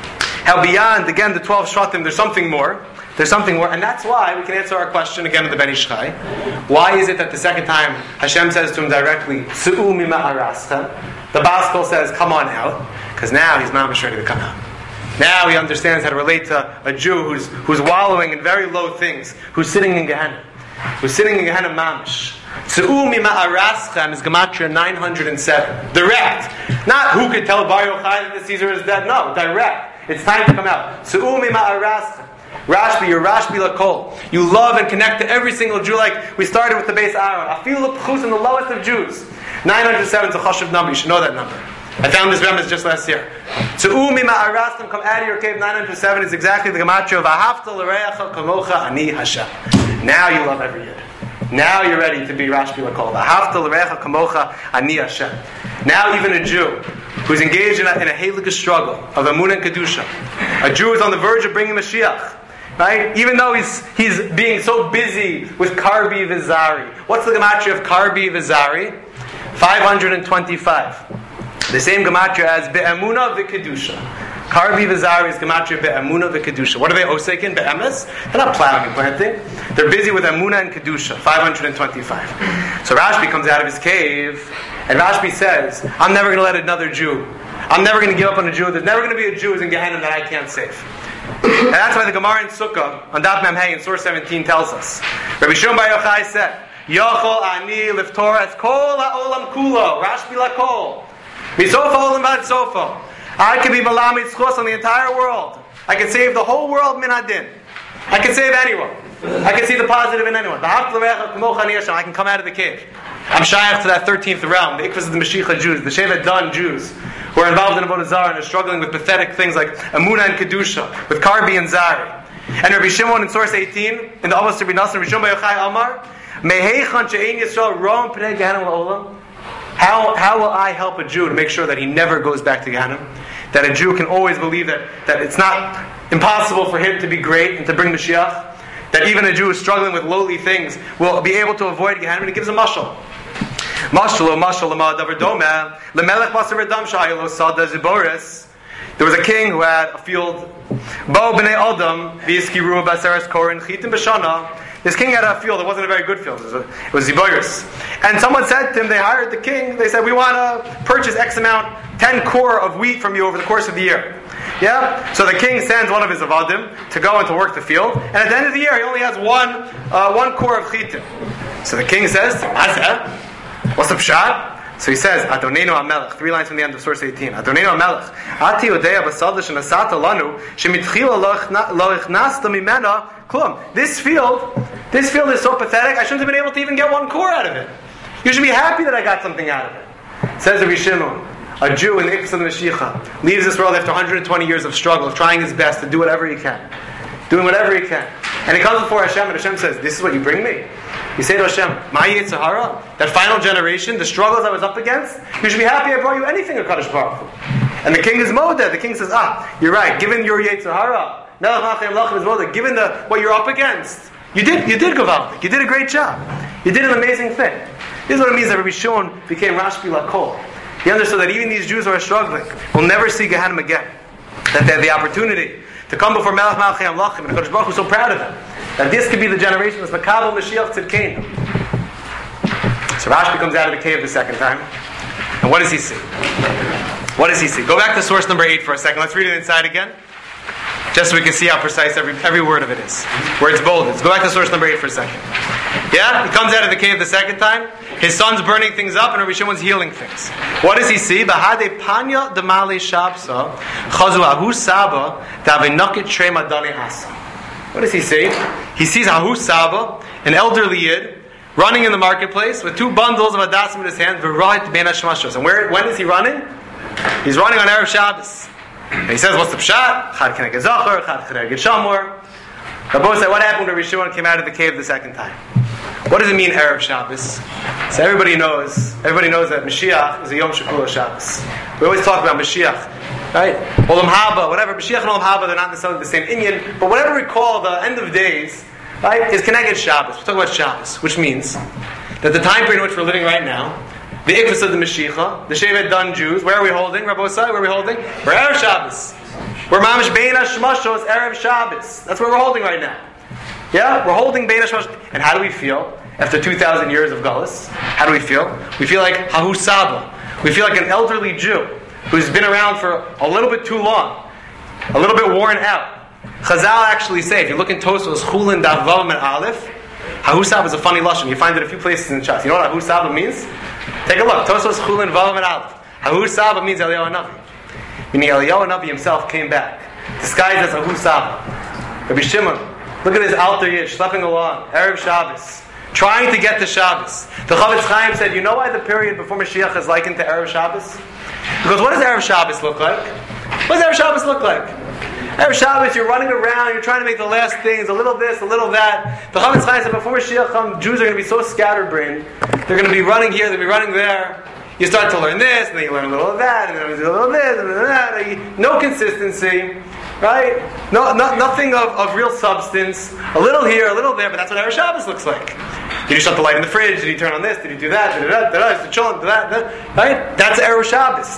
how beyond, again, the twelve Shvatim, there's something more. There's something more. And that's why we can answer our question again in the Ben Ish Chai. Why is it that the second time Hashem says to him directly, Su'u mima araschem? The Baskel says, come on out. Because now he's mamish ready to come out. Now he understands how to relate to a Jew who's who's wallowing in very low things, who's sitting in Gehenna, who's sitting in Gehenna mamish. Tzu'u mima araschem is Gematria nine hundred seven. Direct. Not who could tell Bar Yochai that the Caesar is dead. No, direct. It's time to come out. Tzu'u mima araschem. Rashbi, you're Rashbi Lakol. You love and connect to every single Jew like we started with the base Aaron. Afilu Pchus in the lowest of Jews. nine hundred seven is a chashuv number. You should know that number. I found this remez just last year. Tzu'u mima arastem, come out of your cave. nine hundred seven is exactly the gematria of Ahavta l'reacha kamocha ani Hashem. Now you love every Yid. Now you're ready to be Rashbi Lakol. Ahavta l'reacha kamocha ani Hashem. Now even a Jew who's engaged in a, in a haliga struggle of Emunah and Kedusha, a Jew who's on the verge of bringing Mashiach, right? Even though he's he's being so busy with Karbi Vizari. What's the gematria of Karbi Vizari? five hundred twenty-five. The same gematria as Be'emunah v'Kedusha. Karbi Vizari is gematria Be'emunah v'Kedusha. What are they osek in? Be'emes? They're not plowing and planting. They're busy with Emunah and Kedusha. five hundred twenty-five. So Rashbi comes out of his cave, and Rashbi says, I'm never going to let another Jew. I'm never going to give up on a Jew. There's never going to be a Jew in Gehenna that I can't save. And that's why the Gemara in Sukkah, on Daf Mem Hey in Source seventeen tells us. Rabbi Shimon Bar Yochai said, Yochol ani liftor es kol ha'olam kulo, Rashbi lakol. Misofa olam bad sofa. I can be malamid schos on the entire world. I can save the whole world min hadin. I can save anyone. I can see the positive in anyone. I can come out of the cave. I'm shayach to that thirteenth realm, the Ikvas of the Mashiach Jews, the Shevet Dan Jews, who are involved in Avodah Zarah and are struggling with pathetic things like Emunah and Kedusha, with Karbi and Zari. And Rabbi Shimon in source eighteen, in the Avos Rabbi Nassim, Rabbi Shimon Bar Yochai Amar, Meheichan she'ein Yisrael roam pnei Gehenna l'olam. How how will I help a Jew to make sure that he never goes back to Gehenna? That a Jew can always believe that, that it's not impossible for him to be great and to bring Mashiach. That even a Jew who is struggling with lowly things will be able to avoid Gehenna. And he gives a mashal. Mashal o mashal l'ma davar domeh lemelech basar v'dam shayilo sada ziboris. There was a king who had a field. Bo b'nei adam v'yiskiru b'aseres korin chitim b'shana. This king had a field. It wasn't a very good field. It was, a, it was ziboris. And someone said to him, they hired the king. They said, we want to purchase X amount, ten core of wheat from you over the course of the year. Yeah? So the king sends one of his avadim to go and to work the field. And at the end of the year, he only has one uh, one core of chitim. So the king says, Mazeh, what's the pshat? So he says, Adonenu HaMelech, three lines from the end of source eighteen. Adonenu HaMelech, Ati Odeya Basada Shenasata Lanu, Shemitchila Lo Ichnasta Mimena Klum. This field, this field is so pathetic, I shouldn't have been able to even get one core out of it. You should be happy that I got something out of it. Says Rabbi Shimon, a Jew in the Ikvas of the Mashiach, leaves this world after one hundred twenty years of struggle, of trying his best to do whatever he can. Doing whatever he can. And he comes before Hashem, and Hashem says, this is what you bring me? You say to Hashem, my Yetzer Hara, that final generation, the struggles I was up against, you should be happy I brought you anything of Kadosh Baruch Hu. And the king is Modeh. The king says, ah, you're right, given your Yetzer Hara, Melech Malchei Amlachim is Modeh, given the, what you're up against, you did you did Gavaldik, you did a great job. You did an amazing thing. This is what it means that Rabbi Shimon became Rashbi Lakol. He understood that even these Jews who are struggling will never see Gehenna again. That they have the opportunity to come before Melech Malchei Amlachim, and Kadosh Baruch Hu is so proud of them. That this could be the generation that's Makabel Mashiach Tzidkeinu. So Rashbi comes out of the cave the second time. And what does he see? What does he see? Go back to source number eight for a second. Let's read it inside again. Just so we can see how precise every every word of it is. Where it's bold. Let's go back to source number eight for a second. Yeah? He comes out of the cave the second time. His son's burning things up and Rabbi Shimon's healing things. What does he see? Bahade panya demale shabsa chazu ahu saba davenakit trei madani hasa. What does he see? He sees Ahu Saba, an elderly Yid, running in the marketplace with two bundles of Hadassim in his hand. And where? When is he running? He's running on Erev Shabbos. And he says, "What's the pshat? Chad can I get zachar? Chad can I get shamor?" Rabbi said, "What happened when Rabbi Shimon came out of the cave the second time? What does it mean Erev Shabbos?" So everybody knows. Everybody knows that Mashiach is a Yom Shekulah Shabbos. We always talk about Mashiach. Right? Olam Haba, whatever. Mashiach and Olam Haba, they're not necessarily the same Inyan. But whatever we call the end of days, right, is connected Shabbos. We're talking about Shabbos, which means that the time period in which we're living right now, the Ikvus of the Mashiach, the Shevet Dan Jews, where are we holding, Rabbi Osai? Where are we holding? We're Erev Shabbos. We're Mamish Bein HaShmashos, Erev Shabbos. That's where we're holding right now. Yeah? We're holding Bein HaShmashos. And how do we feel after two thousand years of Galus? How do we feel? We feel like Hahu Saba. We feel like an elderly Jew who's been around for a little bit too long, a little bit worn out. Chazal actually say, if you look in Tosfos Chulin Daf Vav and Aleph, Hahu Saba is a funny lashon. You find it a few places in the Shas. You know what Hahu Saba means? Take a look. Tosfos Chulin Vav and Aleph. Hahu Saba means Eliyahu Navi. Meaning Eliyahu Navi himself came back, disguised as Hahu Saba. Rabbi Shimon, look at this alter Yid schlepping along, Erev Shabbos, trying to get to Shabbos. The Chavetz Chaim said, you know why the period before Mashiach is likened to Erev Shabbos? Because what does Erev Shabbos look like? What does Erev Shabbos look like? Erev Shabbos, you're running around, you're trying to make the last things, a little this, a little that. The Chavetz Chaim said, before Mashiach comes, Jews are going to be so scatterbrained. They're going to be running here, they're going to be running there. You start to learn this, and then you learn a little of that, and then you do a little of this, and then that. No consistency, right? No, no nothing of, of real substance. A little here, a little there, but that's what Erev Shabbos looks like. Did you shut the light in the fridge? Did you turn on this? Did you do that? Did you do that? Did you chill? Did that? That? Right? That's Erev Shabbos.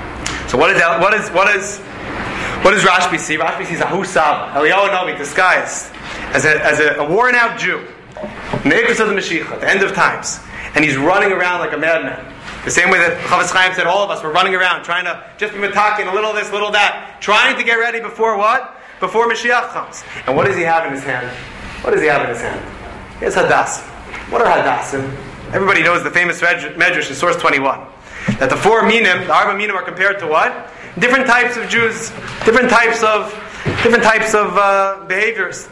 So what is that? What is what is what does Rashbi see? Rashbi sees Ahu Saba, Eliyahu Navi, disguised as a as a, a worn out Jew, in the Ikvus of the Mashiach, at the end of times, and he's running around like a madman. The same way that Chavetz Chaim said, all of us were running around trying to just be metaking a little this, little that, trying to get ready before what? Before Mashiach comes. And what does he have in his hand? What does he have in his hand? He has Hadassim. What are Hadassim? Everybody knows the famous Medrash in Source twenty-one. That the four Minim, the Arba Minim, are compared to what? Different types of Jews, different types of different types of uh, behaviors.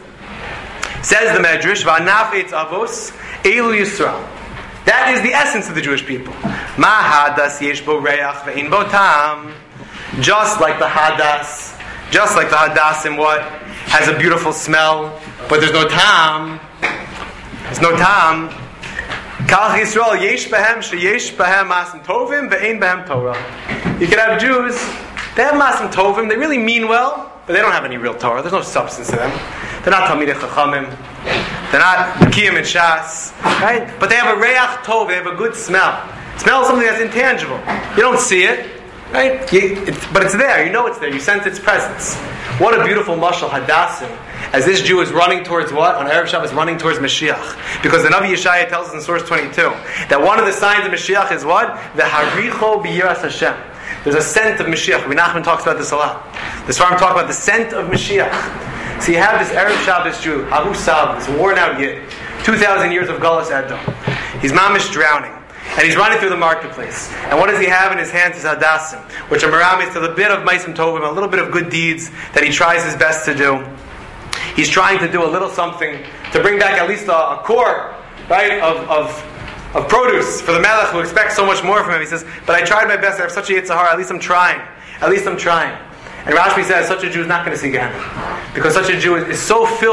Says the Medrash, V'anaf eitz avos, Elu Yisrael. That is the essence of the Jewish people. Ma hadas yesh bo reach ve'in bo tam. Just like the hadas, just like the hadassim, what? Has a beautiful smell, but there's no tam. There's no tam. Kalach Yisrael yesh behem sheyesh behem masim tovim ve'ein behem Torah. You can have Jews, they have masim tovim, they really mean well, but they don't have any real Torah. There's no substance to them. They're not Talmidei Chachamim. They're not Kiyam and Shas, right? But they have a reach tov. They have a good smell. Smell is something that's intangible. You don't see it, right? You, it, but it's there. You know it's there. You sense its presence. What a beautiful mashal Hadassim. As this Jew is running towards what? On Erev Shabbos, running towards Mashiach. Because the Navi Yeshaya tells us in Source twenty-two that one of the signs of Mashiach is what? The haricho b'yiras Hashem. There's a scent of Mashiach. Rabbi Nachman talks about this a lot. The Sfarim talk about the scent of Mashiach. So you have this Erev Shabbos Jew, Ahu Sab, this worn out Yid, two thousand years of Galus Edom. He's mamish drowning. And he's running through the marketplace. And what does he have in his hands? His Hadassim, which are meramis to the bit of Maisim Tovim, a little bit of good deeds that he tries his best to do. He's trying to do a little something to bring back at least a, a core, right, of, of, of produce for the Melech who expects so much more from him. He says, but I tried my best, I have such a Yetzer Hara, at least I'm trying. At least I'm trying. And Rashbi says such a Jew is not going to see Gehenna. Because such a Jew is, is so filled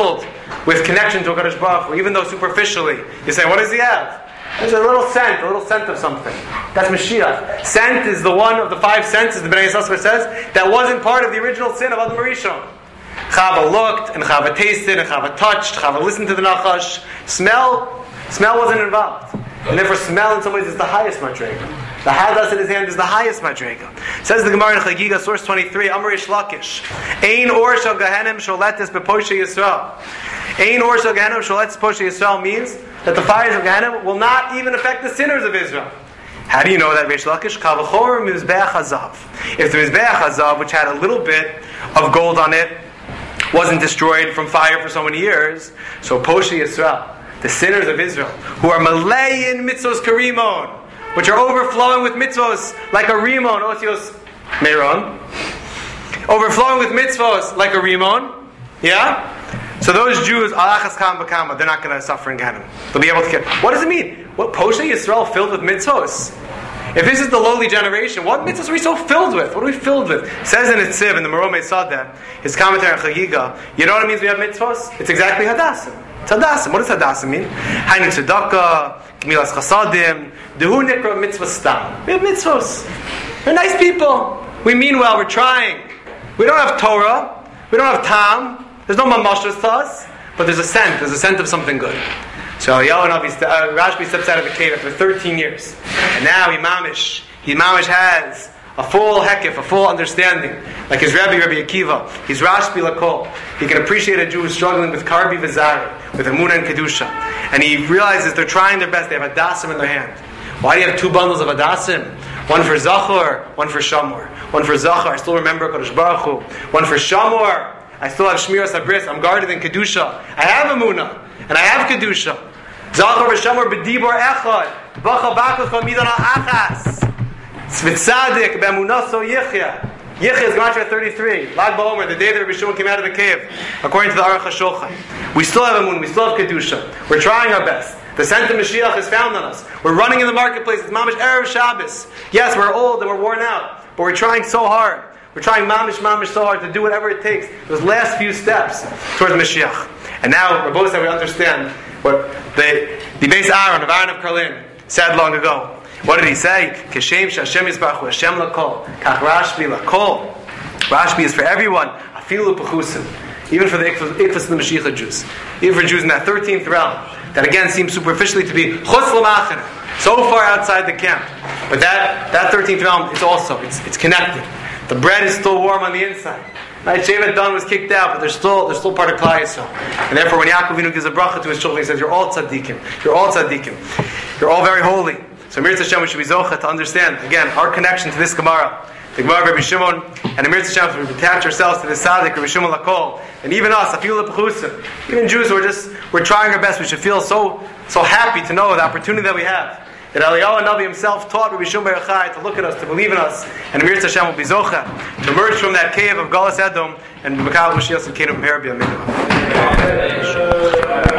with connection to HaKadosh Baruch Hu, even though superficially you say, what does he have? There's a little scent, a little scent of something. That's Mashiach. Scent is the one of the five senses, the Bnei Yissaschar says, that wasn't part of the original sin of Adam Rishon. Chava looked, and Chava tasted, and Chava touched, Chava listened to the Nachash. Smell, smell wasn't involved. And therefore smell in some ways is the highest madrega. The hadas in his hand is the highest madrega. Says the Gemara in Chagiga, source twenty-three, Amar Ish Lakish, Ein or shal Gehenim sholetes beposhe Yisrael. Ein or shal Gehenim sholetes beposhe Yisrael means that the fires of Gehenim will not even affect the sinners of Israel. How do you know that, Reish Lakish? Kavachor mizbeach hazav. If the mizbeach hazav, which had a little bit of gold on it, wasn't destroyed from fire for so many years, so Poshe Yisrael, the sinners of Israel, who are malayin mitzvos karimon, which are overflowing with mitzvos like a rimon, osios meron, overflowing with mitzvos like a rimon, yeah? So those Jews, alachas kam b'kama, they're not going to suffer in Gehenna. They'll be able to get. What does it mean? What Poshe Yisrael filled with mitzvos? If this is the lowly generation, what mitzvahs are we so filled with? What are we filled with? It says in Etziv, in the Meromei Sadeh, his commentary on Chagiga, you know what it means we have mitzvahs? It's exactly Hadassim. It's Hadassim. What does Hadassim mean? Hainu tzedakah, gemilas chasadim, dehu nikra mitzvah stam. We have mitzvahs. We're nice people. We mean well. We're trying. We don't have Torah. We don't have Tam. There's no mamashas to us. But there's a scent. There's a scent of something good. So Eliyahu Navi, uh, Rashbi steps out of the cave after thirteen years, and now he mamish, he mamish has a full hekif, a full understanding, like his Rabbi, Rabbi Akiva. He's Rashbi Lakol. He can appreciate a Jew who's struggling with Karbi V'Zari, with Emunah and Kedusha, and he realizes they're trying their best. They have Hadassim in their hand. Why do you have two bundles of Hadassim? One for Zachor, one for Shamor. One for Zachor, I still remember Kodesh Baruch Hu. One for Shamor, I still have Shmiras Habris. I'm guarded in Kedusha. I have Emunah. And I have Kedusha. Zachor v'Shamor b'dibor echad. B'cha b'achos v'midan ha'achas. Tzvitzadik b'emunaso yichya. Yichya is Gemara thirty-three. Lag ba'omer, the day that Rabbi Shimon came out of the cave. According to the Aruch HaShulchan. We still have Emunah. We still have Kedusha. We're trying our best. The scent of Mashiach is found on us. We're running in the marketplace. It's mamish Erev Shabbos. Yes, we're old and we're worn out. But we're trying so hard. We're trying mamish, mamish so hard to do whatever it takes. Those last few steps towards Mashiach. And now, Rabbi said we understand what the the Beis Aaron of Aaron of Karlin said long ago. What did he say? Keshem Hashem Yisbarach Hu Hashem Lakol Kach Rashbi Lakol. Rashbi is for everyone. Afilu Pechusim. Even for the Ikvas of the Mashiach Jews. Even for Jews in that thirteenth realm. That again seems superficially to be Chutz L'Machana. So far outside the camp. But that, that thirteenth realm is also, it's, it's connected. The bread is still warm on the inside. Right? Shevet Dan was kicked out, but they're still they're still part of Klal Yisrael. And therefore, when Yaakov Avinu gives a bracha to his children, he says, "You're all tzaddikim. You're all tzaddikim. You're all very holy." So, Mir Hashem, we should be zocha to understand again our connection to this Gemara, the Gemara of Rabbi Shimon, and Mir Hashem, we attach ourselves to the Tzaddik, Rabbi Shimon Lakol, and even us, Afilu L'Pechusim, even Jews who are just we're trying our best. We should feel so so happy to know the opportunity that we have. That Eliyahu Navi himself taught Rabbi Shimon Bar Yochai to look at us, to believe in us, and Mir Hashem will be zocha to emerge from that cave of Galus Edom and Mekal Mashiach and Kingdom of Arabia.